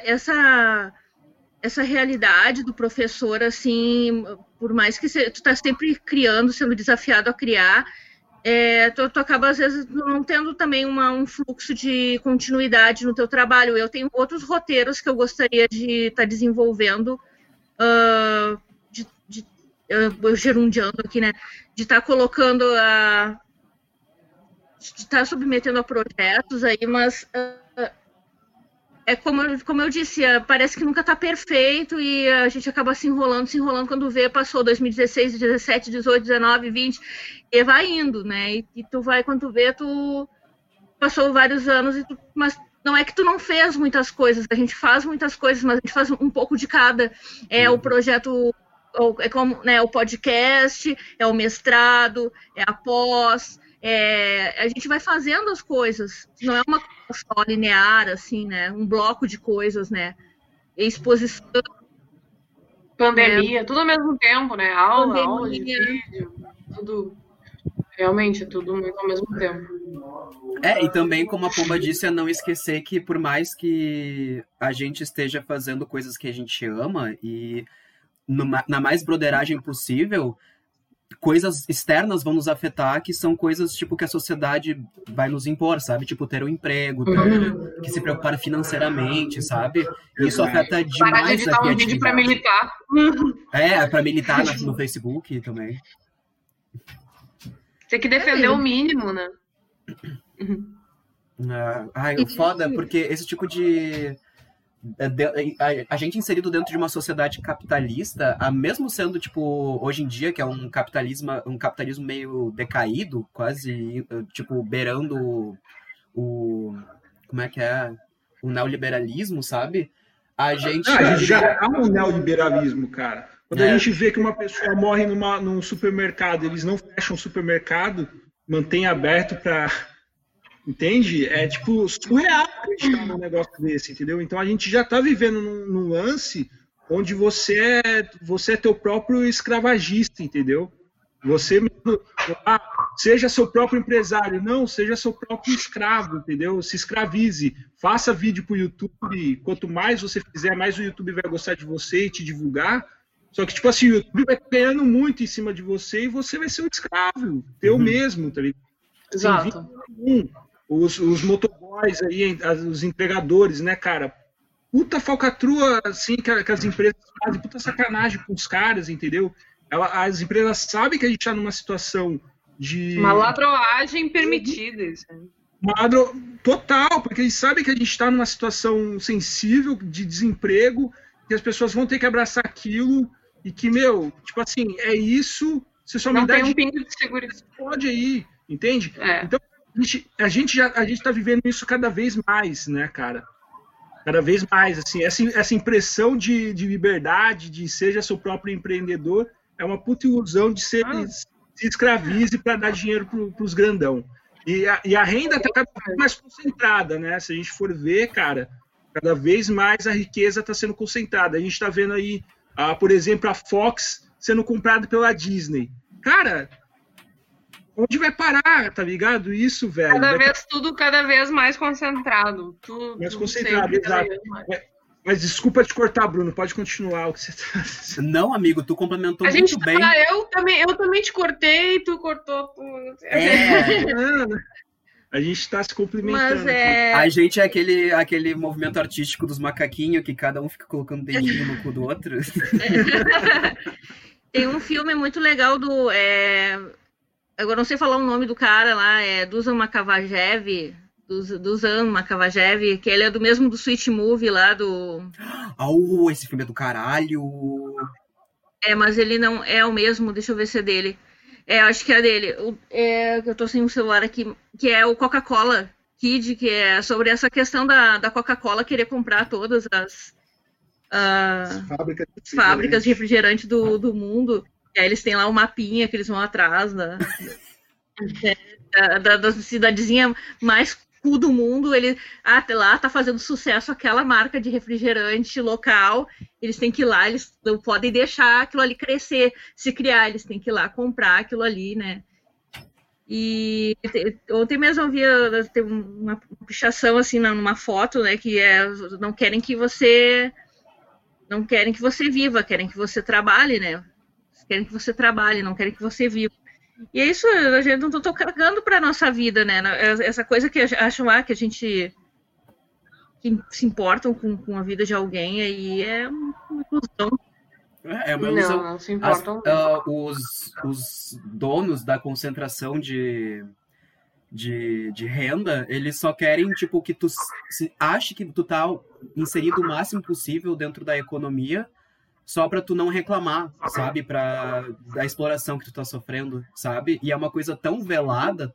essa realidade do professor, assim, por mais que tu tá sempre criando, sendo desafiado a criar, tu acaba, às vezes, não tendo também um fluxo de continuidade no teu trabalho. Eu tenho outros roteiros que eu gostaria de estar desenvolvendo, gerundiando aqui, né? De estar colocando de estar submetendo a projetos aí, mas... como eu disse, parece que nunca está perfeito e a gente acaba se enrolando, quando vê, passou 2016, 17, 18, 19, 20, e vai indo, né? E tu vai, quando tu vê, tu passou vários anos, mas não é que tu não fez muitas coisas, a gente faz muitas coisas, mas a gente faz um pouco de cada. É o projeto, é como, né, o podcast, é o mestrado, é a pós, a gente vai fazendo as coisas, não é uma coisa só linear, assim, né? Um bloco de coisas, né? Exposição. Pandemia, tudo ao mesmo tempo, né? Aula de Pandemia. vídeo, tudo. Realmente, tudo muito ao mesmo tempo. E também, como a Pomba disse, é não esquecer que por mais que a gente esteja fazendo coisas que a gente ama e na mais broderagem possível, coisas externas vão nos afetar, que são coisas tipo que a sociedade vai nos impor, sabe? Tipo, ter um emprego, ter que se preocupar financeiramente, sabe? E isso afeta demais Parar de editar um vídeo pra militar. Pra militar no Facebook também. Tem que defender o mínimo, né? O foda, porque esse tipo de... A gente inserido dentro de uma sociedade capitalista, mesmo sendo, tipo, hoje em dia, que é um capitalismo meio decaído, quase, tipo, beirando como é que é? O neoliberalismo, sabe? A gente já há um neoliberalismo, cara. Quando a gente vê que uma pessoa morre num supermercado, eles não fecham o supermercado, mantém aberto para... Entende? É tipo surreal acreditar num negócio desse, entendeu? Então a gente já está vivendo num lance onde você é teu próprio escravagista, entendeu? Você mesmo, seja seu próprio empresário, não, seja seu próprio escravo, entendeu? Se escravize, faça vídeo pro YouTube, quanto mais você fizer, mais o YouTube vai gostar de você e te divulgar. Só que, tipo assim, o YouTube vai ganhando muito em cima de você e você vai ser um escravo, teu mesmo, tá ligado? Exato. Os motoboys aí, os entregadores, né, cara? Puta falcatrua, assim, que as empresas fazem, puta sacanagem com os caras, entendeu? As empresas sabem que a gente tá numa situação de... Uma ladroagem permitida, isso. Total, porque eles sabem que a gente tá numa situação sensível de desemprego, que as pessoas vão ter que abraçar aquilo, e que, tipo assim, é isso, você só me dá... Não tem um pingo de segurança. Pode aí, entende? Então, a gente está vivendo isso cada vez mais, né, cara? Cada vez mais, assim, essa impressão de liberdade, de seja seu próprio empreendedor, é uma puta ilusão de se escravize para dar dinheiro para os grandão. E a renda está cada vez mais concentrada, né? Se a gente for ver, cara, cada vez mais a riqueza está sendo concentrada. A gente está vendo aí, por exemplo, a Fox sendo comprada pela Disney. Cara... Onde vai parar, tá ligado? Isso, velho. Cada vez mais concentrado. Mais concentrado, exato. Mas desculpa te cortar, Bruno. Pode continuar o que você tá... Não, amigo, tu complementou muito bem. Eu também te cortei, tu cortou. A gente tá se complementando. A gente é aquele movimento artístico dos macaquinhos que cada um fica colocando dedinho no cu do outro. Tem um filme muito legal do... Agora não sei falar o nome do cara lá, Dusan Makavajev, que ele é do mesmo do Sweet Movie lá do... esse filme é do caralho! Mas ele não é o mesmo, deixa eu ver se é dele. Eu acho que é dele. Eu tô sem um celular aqui, que é o Coca-Cola Kid, que é sobre essa questão da Coca-Cola querer comprar todas as fábricas de refrigerante do mundo. E aí eles têm lá um mapinha que eles vão atrás da cidadezinha mais cool do mundo. Lá tá fazendo sucesso aquela marca de refrigerante local. Eles têm que ir lá, eles não podem deixar aquilo ali crescer, se criar, eles têm que ir lá comprar aquilo ali, né? E ontem mesmo eu vi tem uma pichação assim numa foto, né? Que não querem que você viva, querem que você trabalhe, né? Querem que você trabalhe, não querem que você viva. E é isso, a gente não tô cagando para nossa vida, né? Essa coisa que acham que a gente que se importam com a vida de alguém, aí é uma ilusão. É uma ilusão. Não se importam. Os donos da concentração de de renda, eles só querem, tipo, que tu ache que tu tá inserido o máximo possível dentro da economia, só pra tu não reclamar, sabe? Da exploração que tu tá sofrendo, sabe? E é uma coisa tão velada,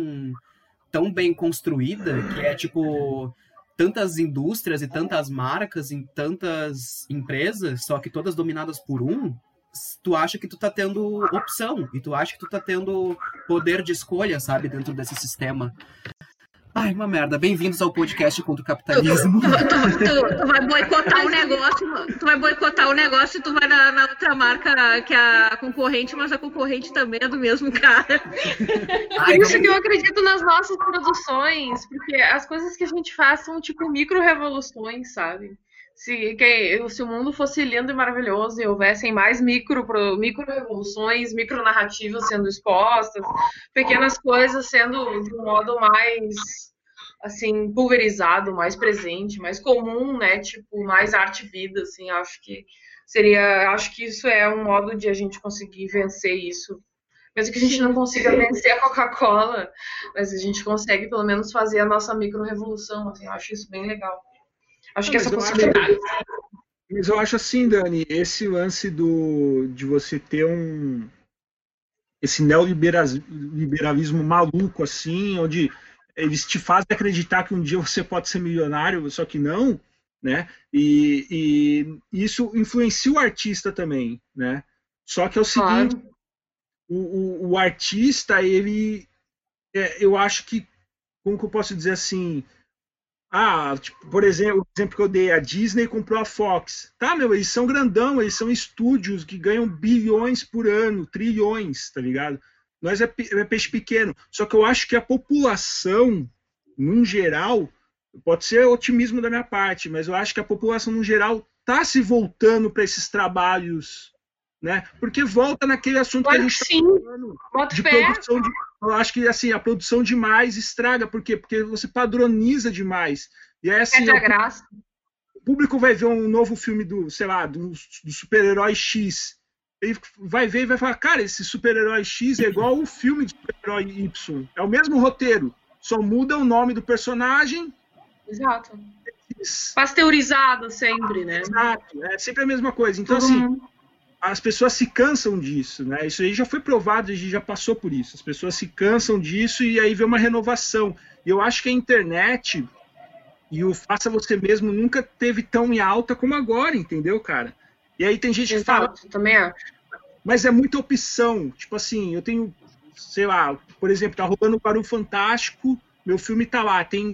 tão bem construída, que é, tipo, tantas indústrias e tantas marcas em tantas empresas, só que todas dominadas por tu acha que tu tá tendo opção, e tu acha que tu tá tendo poder de escolha, sabe, dentro desse sistema. Ai, uma merda. Bem-vindos ao podcast contra o capitalismo. Tu vai boicotar o negócio, e tu vai na outra marca que é a concorrente, mas a concorrente também é do mesmo cara. Por isso que eu acredito nas nossas produções, porque as coisas que a gente faz são tipo micro-revoluções, sabe? Se o mundo fosse lindo e maravilhoso e houvessem mais micro-revoluções, micro-narrativas sendo expostas, pequenas coisas sendo de um modo mais, assim, pulverizado, mais presente, mais comum, né? Tipo, mais arte-vida, assim, acho que isso é um modo de a gente conseguir vencer isso. Mesmo que a gente não consiga vencer a Coca-Cola, mas a gente consegue pelo menos fazer a nossa micro-revolução, assim, eu acho isso bem legal. Acho que essa possibilidade. Mas eu acho assim, Dani, esse lance de você ter esse neoliberalismo maluco, assim, onde eles te fazem acreditar que um dia você pode ser milionário, só que não, né? E isso influencia o artista também, né? Só que é o seguinte, claro. o artista, ele... eu acho que, como que eu posso dizer assim... tipo, por exemplo, o exemplo que eu dei, a Disney comprou a Fox. Tá, eles são grandão, eles são estúdios que ganham bilhões por ano, trilhões, tá ligado? Nós é peixe pequeno. Só que eu acho que a população, num geral, pode ser otimismo da minha parte, mas eu acho que a população, no geral, tá se voltando para esses trabalhos, né? Porque volta naquele assunto que a gente está falando de produção de... Eu acho que assim, a produção demais estraga, por quê? Porque você padroniza demais. E aí, assim, o público vai ver um novo filme do super-herói X. Ele vai ver e vai falar, cara, esse super-herói X é igual o filme de super-herói Y. É o mesmo roteiro, só muda o nome do personagem. Exato. Pasteurizado sempre, né? Exato, é sempre a mesma coisa. Então, assim... As pessoas se cansam disso, né? Isso aí já foi provado, a gente já passou por isso. As pessoas se cansam disso e aí vem uma renovação. E eu acho que a internet e o faça você mesmo nunca teve tão em alta como agora, entendeu, cara? E aí tem gente que fala... também acho. Mas é muita opção. Tipo assim, eu tenho, sei lá, por exemplo, tá rolando o Barulho Fantástico, meu filme tá lá, tem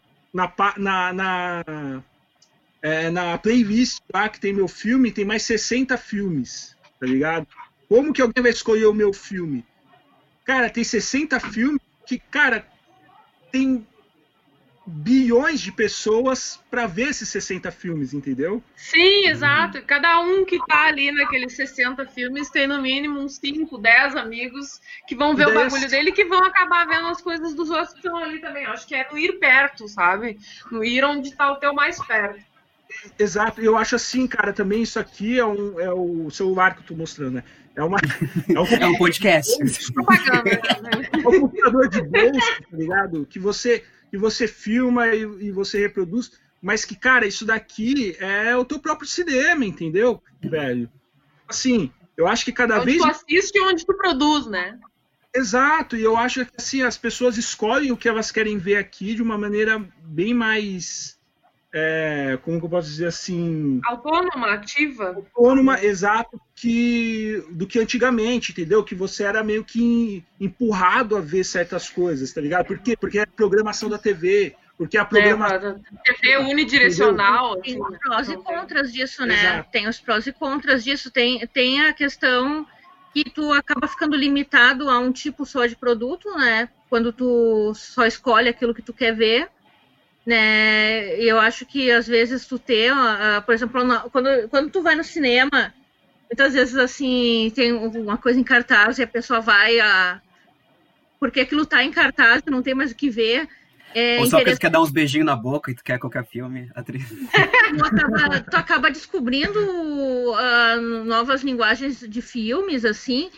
na playlist lá que tem meu filme, tem mais 60 filmes, tá ligado? Como que alguém vai escolher o meu filme? Cara, tem 60 filmes que, cara, tem bilhões de pessoas para ver esses 60 filmes, entendeu? Sim, exato. Cada um que tá ali naqueles 60 filmes tem no mínimo uns 5, 10 amigos que vão ver o bagulho dele e que vão acabar vendo as coisas dos outros que estão ali também. Eu acho que é no ir perto, sabe? No ir onde tá o teu mais perto. Exato, eu acho assim, cara, também isso aqui é o celular que eu tô mostrando, né? É um podcast. É um computador de bolso, tá ligado? Que você filma e você reproduz, mas que, cara, isso daqui é o teu próprio cinema, entendeu, velho? Assim, eu acho que cada vez... Onde tu assiste e onde tu produz, né? Exato, e eu acho que, assim, as pessoas escolhem o que elas querem ver aqui de uma maneira bem mais... como que eu posso dizer assim... Autônoma, ativa. Autônoma, exato, do que antigamente, entendeu? Que você era meio que empurrado a ver certas coisas, tá ligado? Por quê? Porque é a programação da TV, porque a programação... TV unidirecional. Tem os prós e contras disso, né? Exato. Tem os prós e contras disso. Tem a questão que tu acaba ficando limitado a um tipo só de produto, né? Quando tu só escolhe aquilo que tu quer ver. Né? Eu acho que às vezes tu ter, por exemplo, quando tu vai no cinema, muitas vezes assim tem uma coisa em cartaz e a pessoa vai porque aquilo tá em cartaz e não tem mais o que ver. Ou só porque tu quer dar uns beijinhos na boca e tu quer qualquer filme. Tu acaba descobrindo novas linguagens de filmes, assim,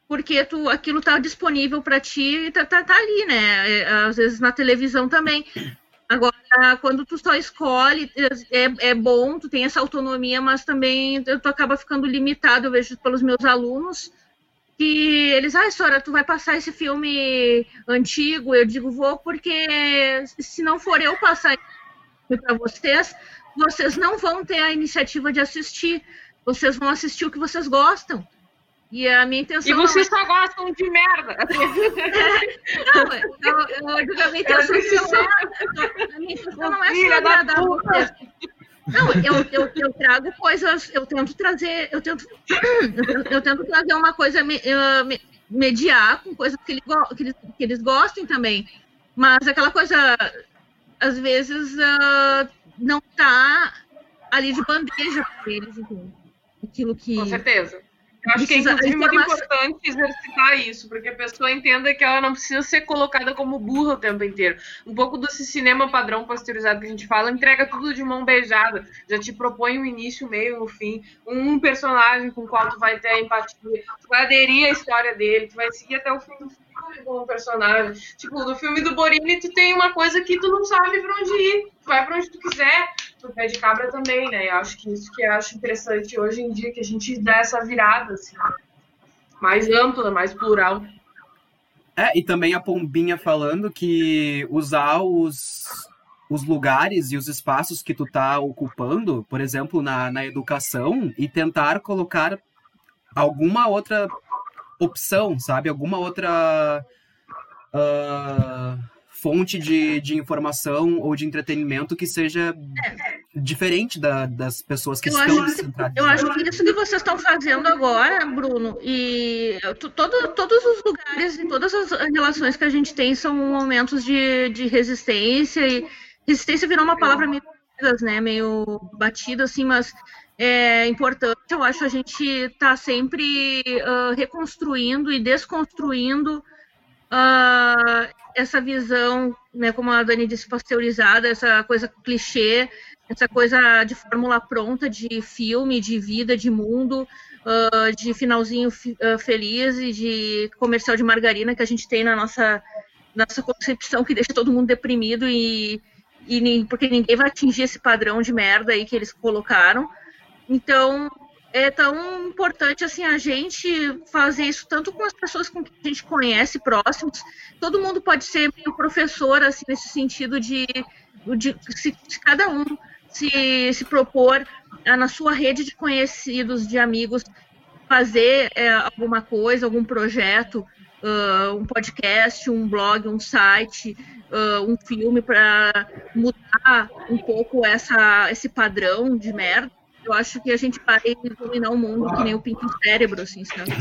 porque aquilo tá disponível para ti e tá ali, né? Às vezes na televisão também. Agora, quando tu só escolhe, é bom, tu tem essa autonomia, mas também tu acaba ficando limitado. Eu vejo pelos meus alunos que eles, Sora, tu vai passar esse filme antigo? Eu digo, vou, porque se não for eu passar para vocês não vão ter a iniciativa de assistir. Vocês vão assistir o que vocês gostam. E a minha intenção... E vocês só gostam de merda. A minha intenção não é só agradar vocês. Não, eu trago coisas, eu tento trazer uma coisa, mediar com coisas que eles gostem também. Mas aquela coisa, às vezes, não tá ali de bandeja para eles, entendeu? Aquilo que... Com certeza. Eu acho que é inclusive muito importante exercitar isso, porque a pessoa entenda que ela não precisa ser colocada como burra o tempo inteiro. Um pouco desse cinema padrão pasteurizado que a gente fala, entrega tudo de mão beijada, já te propõe um início, um meio, um fim, um personagem com o qual tu vai ter empatia, tu vai aderir à história dele, tu vai seguir até o fim do filme com o personagem. Tipo, no filme do Borini, tu tem uma coisa que tu não sabe pra onde ir, tu vai pra onde tu quiser. O Pé de Cabra também, né? Eu acho que isso que eu acho interessante hoje em dia, que a gente dá essa virada, assim, mais ampla, mais plural. E também a Pombinha falando que usar os lugares e os espaços que tu tá ocupando, por exemplo, na educação, e tentar colocar alguma outra opção, sabe? Alguma outra... fonte de informação ou de entretenimento que seja diferente das pessoas que estão centradas. Eu acho que isso que vocês estão fazendo agora, Bruno, e todos os lugares e todas as relações que a gente tem são momentos de resistência, e resistência virou uma palavra meio batida, assim, mas é importante, eu acho, a gente estar sempre reconstruindo e desconstruindo essa visão, né, como a Dani disse, pasteurizada, essa coisa clichê, essa coisa de fórmula pronta de filme, de vida, de mundo, de finalzinho feliz e de comercial de margarina que a gente tem na nossa concepção, que deixa todo mundo deprimido porque ninguém vai atingir esse padrão de merda aí que eles colocaram. Então, é tão importante assim a gente fazer isso tanto com as pessoas com que a gente conhece, próximos. Todo mundo pode ser meio professor, assim, nesse sentido de se cada um se propor na sua rede de conhecidos, de amigos, fazer alguma coisa, algum projeto, um podcast, um blog, um site, um filme, para mudar um pouco esse padrão de merda. Eu acho que a gente vai dominar o mundo que nem o Pinto Cérebro, assim, sabe?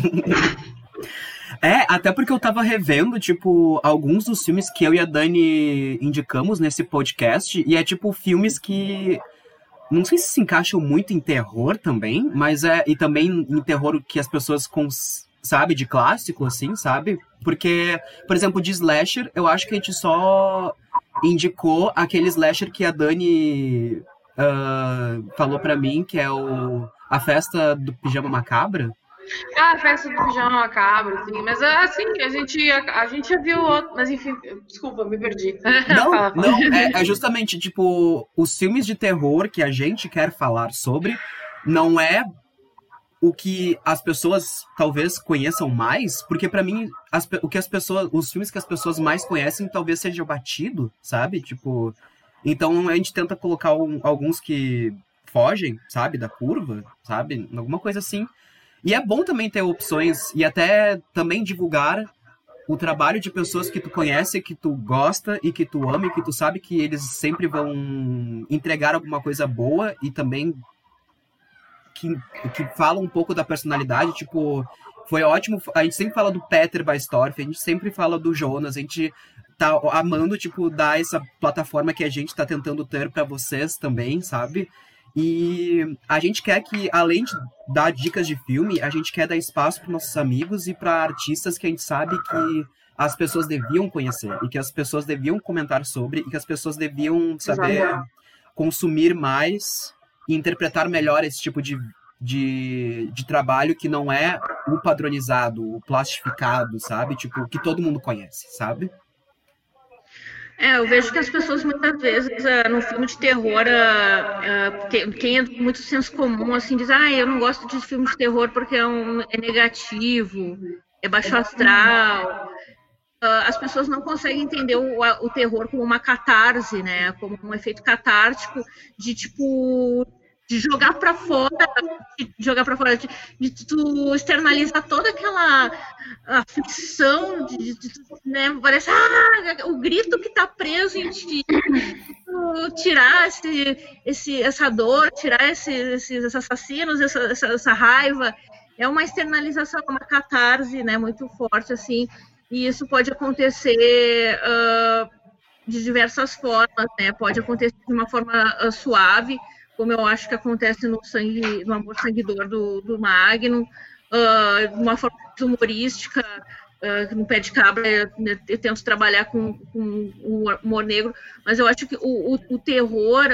Até porque eu tava revendo, tipo, alguns dos filmes que eu e a Dani indicamos nesse podcast, e tipo, filmes que não sei se encaixam muito em terror também, mas e também em terror que as pessoas sabe, de clássico, assim, sabe? Porque, por exemplo, de slasher, eu acho que a gente só indicou aquele slasher que a Dani... falou pra mim, que é a festa do Pijama Macabro. A festa do Pijama Macabro, sim. Mas assim, a gente já viu outro, mas enfim, desculpa, me perdi. Não, é justamente, tipo, os filmes de terror que a gente quer falar sobre não é o que as pessoas talvez conheçam mais, porque pra mim os filmes que as pessoas mais conhecem talvez seja batido, sabe? Tipo, então a gente tenta colocar alguns que fogem, sabe, da curva, sabe? Alguma coisa assim. E é bom também ter opções e até também divulgar o trabalho de pessoas que tu conhece, que tu gosta e que tu ama e que tu sabe que eles sempre vão entregar alguma coisa boa e também que fala um pouco da personalidade. Tipo, foi ótimo, a gente sempre fala do Peter Baestorff, a gente sempre fala do Jonas, a gente tá amando, tipo, dar essa plataforma que a gente tá tentando ter pra vocês também, sabe? E a gente quer que, além de dar dicas de filme, a gente quer dar espaço para nossos amigos e para artistas que a gente sabe que as pessoas deviam conhecer e que as pessoas deviam comentar sobre e que as pessoas deviam saber consumir mais e interpretar melhor esse tipo de trabalho que não é o padronizado, o plastificado, sabe? Tipo, que todo mundo conhece, sabe? Eu vejo que as pessoas muitas vezes no filme de terror, quem é muito senso comum, assim, diz, eu não gosto de filme de terror porque é negativo, é baixo astral. As pessoas não conseguem entender o terror como uma catarse, né? Como um efeito catártico de jogar para fora, de tu externalizar toda aquela aflição, né? Parece o grito que está preso em ti, tirar essa dor, tirar esses assassinos, essa raiva. É uma externalização, uma catarse, né? Muito forte, assim. E isso pode acontecer de diversas formas, né? Pode acontecer de uma forma suave, como eu acho que acontece no Amor Sanguidor do Magnum, de uma forma humorística, no Pé de Cabra eu tento trabalhar com o humor negro, mas eu acho que o terror,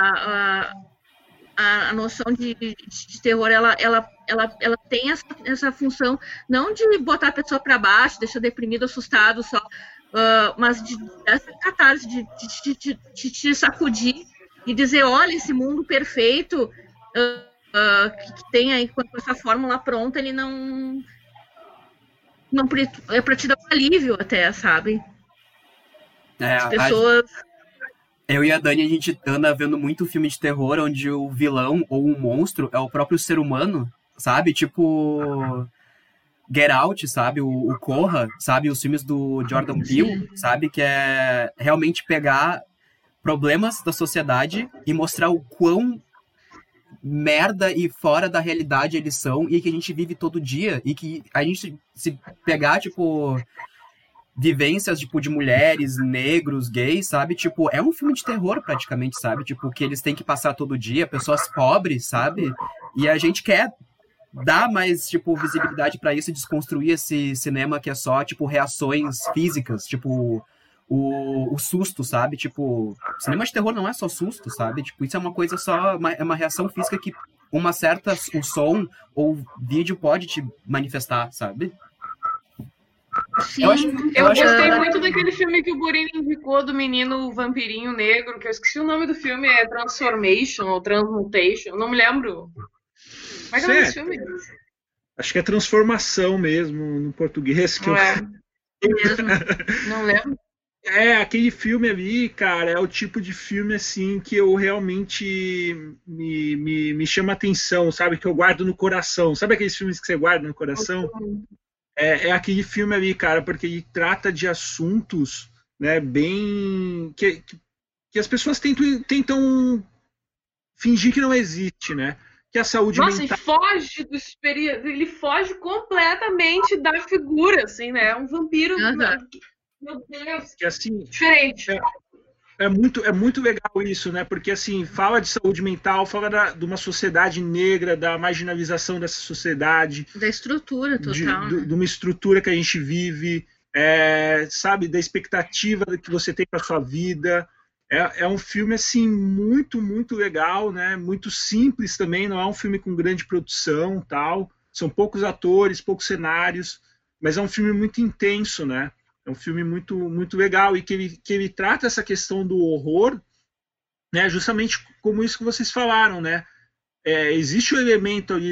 a noção de terror, ela tem essa função, não de botar a pessoa para baixo, deixar deprimido, assustado só, mas essa catarse de te sacudir e dizer, olha, esse mundo perfeito que tem aí com essa fórmula pronta, ele não é para te dar um alívio até, sabe? As pessoas... Eu e a Dani, a gente anda vendo muito filme de terror onde o vilão ou o monstro é o próprio ser humano, sabe? Tipo Get Out, sabe? O Corra, sabe? Os filmes do Jordan Peele, sabe? Que é realmente pegar problemas da sociedade e mostrar o quão merda e fora da realidade eles são e que a gente vive todo dia e que a gente se pegar, tipo... vivências, tipo, de mulheres, negros, gays, sabe? Tipo, é um filme de terror, praticamente, sabe? Tipo, que eles têm que passar todo dia, pessoas pobres, sabe? E a gente quer dar mais, tipo, visibilidade pra isso e desconstruir esse cinema que é só, tipo, reações físicas, tipo, o susto, sabe? Tipo, cinema de terror não é só susto, sabe? Tipo, isso é uma coisa só, é uma reação física que o som ou vídeo pode te manifestar, sabe? Sim, eu gostei muito daquele filme que o Burini indicou do menino vampirinho negro, que eu esqueci o nome do filme, é Transformation ou Transmutation, não me lembro. Como é que é esse filme? Acho que é Transformação mesmo, no português. Que não lembro. Aquele filme ali, cara, é o tipo de filme assim que eu realmente me chama atenção, sabe? Que eu guardo no coração. Sabe aqueles filmes que você guarda no coração? É aquele filme ali, cara, porque ele trata de assuntos, né, bem... que as pessoas tentam fingir que não existe, né? Que a saúde mental... ele foge completamente da figura, assim, né? É um vampiro... Meu Deus, que assim, diferente. É muito legal isso, né? Porque assim, fala de saúde mental, fala de uma sociedade negra, da marginalização dessa sociedade. Da estrutura total. De uma estrutura que a gente vive, sabe? Da expectativa que você tem para sua vida. É um filme, assim, muito, muito legal, né? Muito simples também, não é um filme com grande produção, tal. São poucos atores, poucos cenários, mas é um filme muito intenso, né? É um filme muito, muito legal e que ele trata essa questão do horror, né, justamente como isso que vocês falaram, né? Existe o elemento ali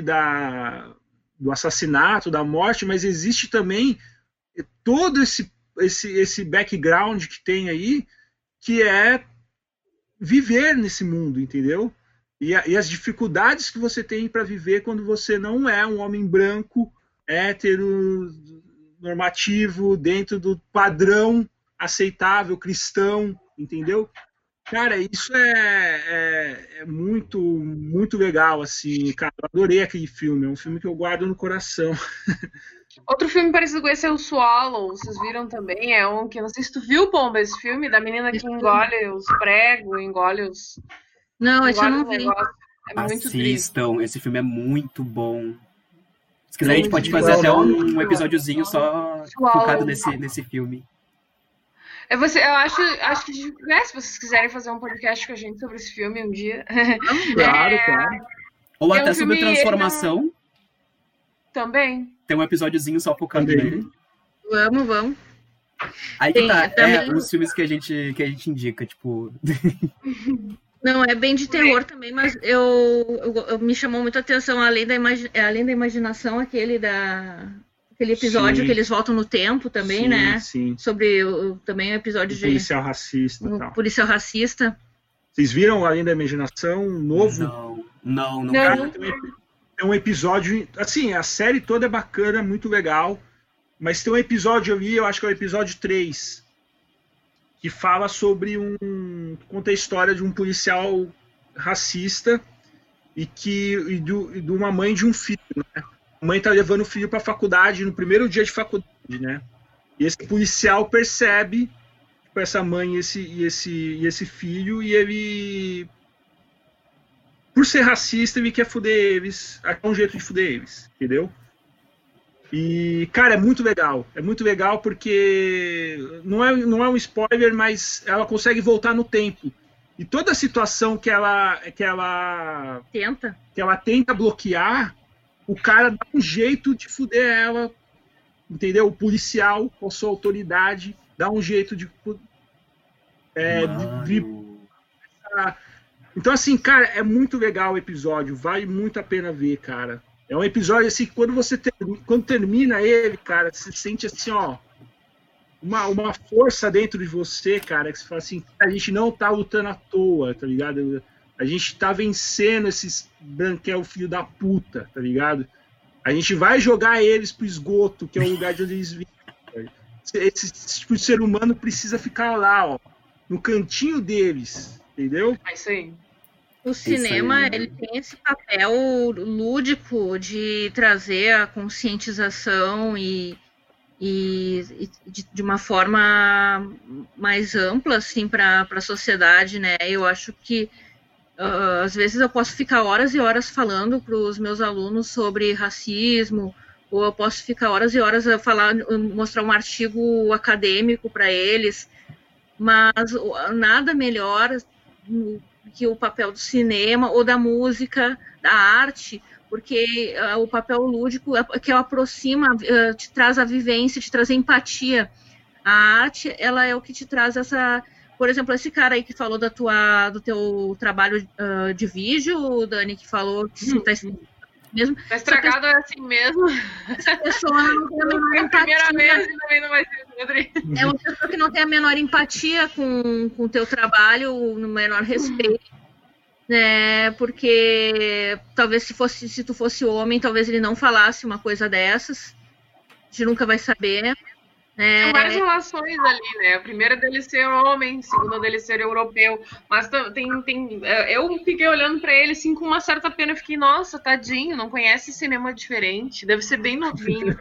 do assassinato, da morte, mas existe também todo esse background que tem aí, que é viver nesse mundo, entendeu? E as dificuldades que você tem para viver quando você não é um homem branco, hétero, normativo, dentro do padrão aceitável, cristão, entendeu? Cara, isso é muito, muito legal, assim, cara, eu adorei aquele filme, é um filme que eu guardo no coração. Outro filme parecido com esse é o Swallow, vocês viram também, é um que, não sei se tu viu, Pomba, esse filme, da menina que engole os pregos, engole os... Não, esse eu não vi. É muito Assistam, esse filme é muito bom. Se quiser, a gente pode fazer até um episódiozinho só focado nesse filme. Eu acho que se vocês quiserem fazer um podcast com a gente sobre esse filme um dia. Claro. Ou até sobre Transformação. Também. Tem um episódiozinho só focado nele. Vamos. Aí que tá, os filmes que a gente indica, tipo... Não, é bem de terror também, mas eu me chamou muita atenção, além da imaginação, aquele episódio Sim. que eles voltam no tempo também, Sim, né? sim. Sobre também o episódio de Policial racista e tal. policial racista. Vocês viram Além da Imaginação, novo? Não. Cara, tem um episódio... Assim, a série toda é bacana, muito legal, mas tem um episódio ali, eu acho que é o episódio 3, que fala sobre conta a história de um policial racista e de uma mãe de um filho, né? A mãe tá levando o filho para a faculdade no primeiro dia de faculdade, né? E esse policial percebe essa mãe e esse filho, e ele, por ser racista, ele quer fuder eles, é um jeito de fuder eles, entendeu? E, cara, é muito legal porque não é um spoiler, mas ela consegue voltar no tempo. E toda a situação que ela tenta bloquear, o cara dá um jeito de fuder ela, entendeu? O policial, com sua autoridade, dá um jeito de Então, assim, cara, é muito legal o episódio, vale muito a pena ver, cara. É um episódio, assim, quando termina ele, cara, você sente, assim, ó, uma força dentro de você, cara, que você fala assim, a gente não tá lutando à toa, tá ligado? A gente tá vencendo esses branquel filho da puta, tá ligado? A gente vai jogar eles pro esgoto, que é o lugar de onde eles vivem. Esse tipo de ser humano precisa ficar lá, ó, no cantinho deles, entendeu? É isso aí. O cinema, ele tem esse papel lúdico de trazer a conscientização e de uma forma mais ampla, assim, para a sociedade, né? Eu acho que, às vezes, eu posso ficar horas e horas falando para os meus alunos sobre racismo, ou eu posso ficar horas e horas a mostrar um artigo acadêmico para eles, mas nada melhor que o papel do cinema ou da música, da arte, porque o papel lúdico que aproxima, te traz a vivência, te traz a empatia. A arte, ela é o que te traz essa... Por exemplo, esse cara aí que falou do teu trabalho de vídeo, Dani, que falou que você está mesmo. Tá estragado, é assim mesmo. Essa pessoa não tem a menor empatia. Primeira vez e também não vai ser, Pedro. É uma pessoa que não tem a menor empatia com o teu trabalho, no menor respeito, né? Porque talvez se tu fosse homem, talvez ele não falasse uma coisa dessas. A gente nunca vai saber. Tem várias relações ali, né? A primeira dele ser homem, a segunda dele ser europeu. Mas eu fiquei olhando pra ele assim com uma certa pena. Eu fiquei, nossa, tadinho, não conhece cinema diferente. Deve ser bem novinho.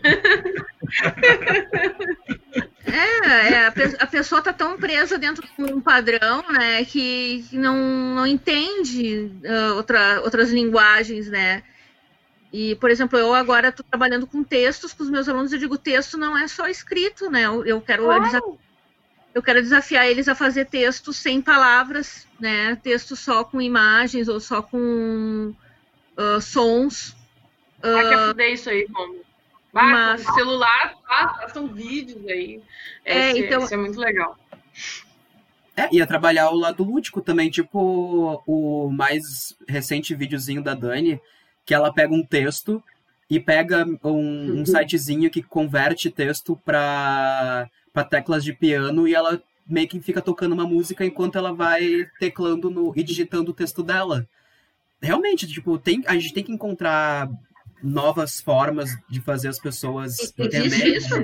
A pessoa tá tão presa dentro de um padrão, né? Que não entende outras linguagens, né? E, por exemplo, eu agora estou trabalhando com textos com os meus alunos. Eu digo, texto não é só escrito, né? Eu quero desafiar eles a fazer textos sem palavras, né? Texto só com imagens ou só com sons. Quer fuder isso aí, como? Mas com celular, façam vídeos aí. Isso é muito legal. Ia trabalhar o lado lúdico também, tipo o mais recente videozinho da Dani, que ela pega um texto e pega um sitezinho que converte texto para teclas de piano, e ela meio que fica tocando uma música enquanto ela vai teclando e digitando o texto dela. Realmente, tipo, a gente tem que encontrar novas formas de fazer as pessoas entenderem. Isso?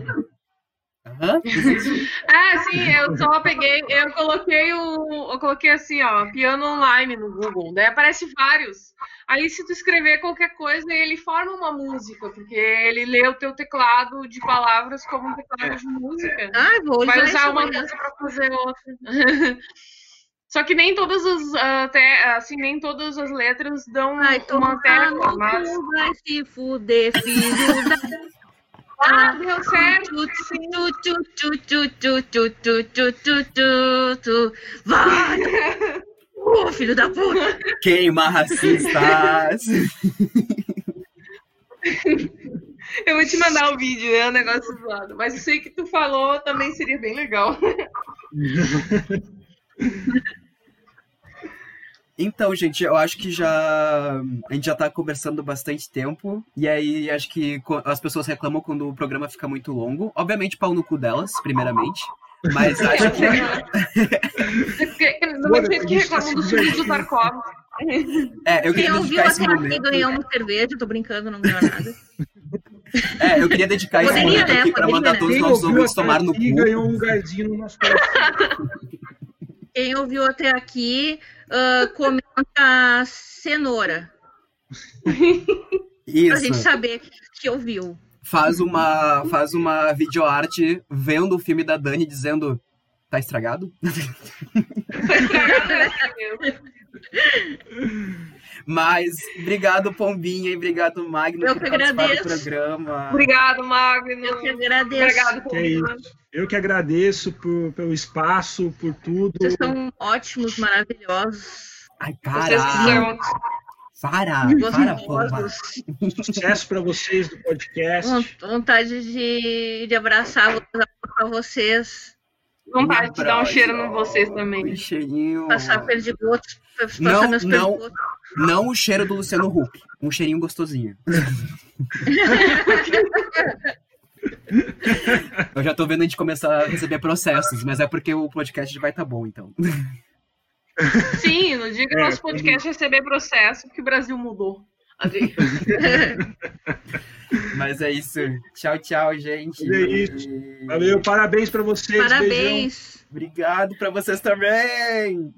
Sim, eu coloquei assim, ó, piano online no Google, daí aparece vários. Aí se tu escrever qualquer coisa, ele forma uma música, porque ele lê o teu teclado de palavras como um teclado de música. Vai usar uma coisa para fazer outra. Só que nem todas nem todas as letras dão uma tecla, mas... Vai se fuder, filho da... deu certo. Vai! Filho da puta! Queima racistas! Eu vou te mandar o vídeo, é um negócio zoado. Mas isso aí que tu falou também seria bem legal. Então, gente, eu acho que a gente já tá conversando bastante tempo, e aí acho que as pessoas reclamam quando o programa fica muito longo. Obviamente, pau no cu delas, primeiramente. Mas acho que... Do mesmo jeito que reclamam dos filmes do Tarkov. Eu queria dedicar esse momento... Aqui ganhar uma cerveja, tô brincando, não ganhou nada. Eu queria dedicar esse momento aqui pra mandar todos os nossos ouvintes tomar no cu. E ganhou um lugarzinho no nosso coração. Quem ouviu até aqui, comenta cenoura. Isso. Pra gente saber que ouviu. Faz uma videoarte vendo o filme da Dani dizendo: tá estragado? Tá estragado, né? Mas obrigado, Pombinha, e obrigado, Magno, Eu por que participar agradeço. do programa. Obrigado, Magno. Eu que agradeço. Obrigado, Que é isso. Eu que agradeço pelo espaço, por tudo. Vocês são ótimos, maravilhosos. Ai, Vocês para! são Para, Pomba. Gostosos. Sucesso para vocês do podcast. Vontade de abraçar vocês. vontade de dar um cheiro em vocês também. Um cheirinho... Passar perdigotos. Não, meus não. perdigotos. Não o cheiro do Luciano Huck. Um cheirinho gostosinho. Eu já tô vendo a gente começar a receber processos, mas é porque o podcast vai estar bom, então. Sim, no dia que o nosso podcast receber processo, porque o Brasil mudou. Mas é isso. Tchau, tchau, gente. É isso. Valeu, parabéns para vocês. Parabéns. Beijão. Obrigado pra vocês também.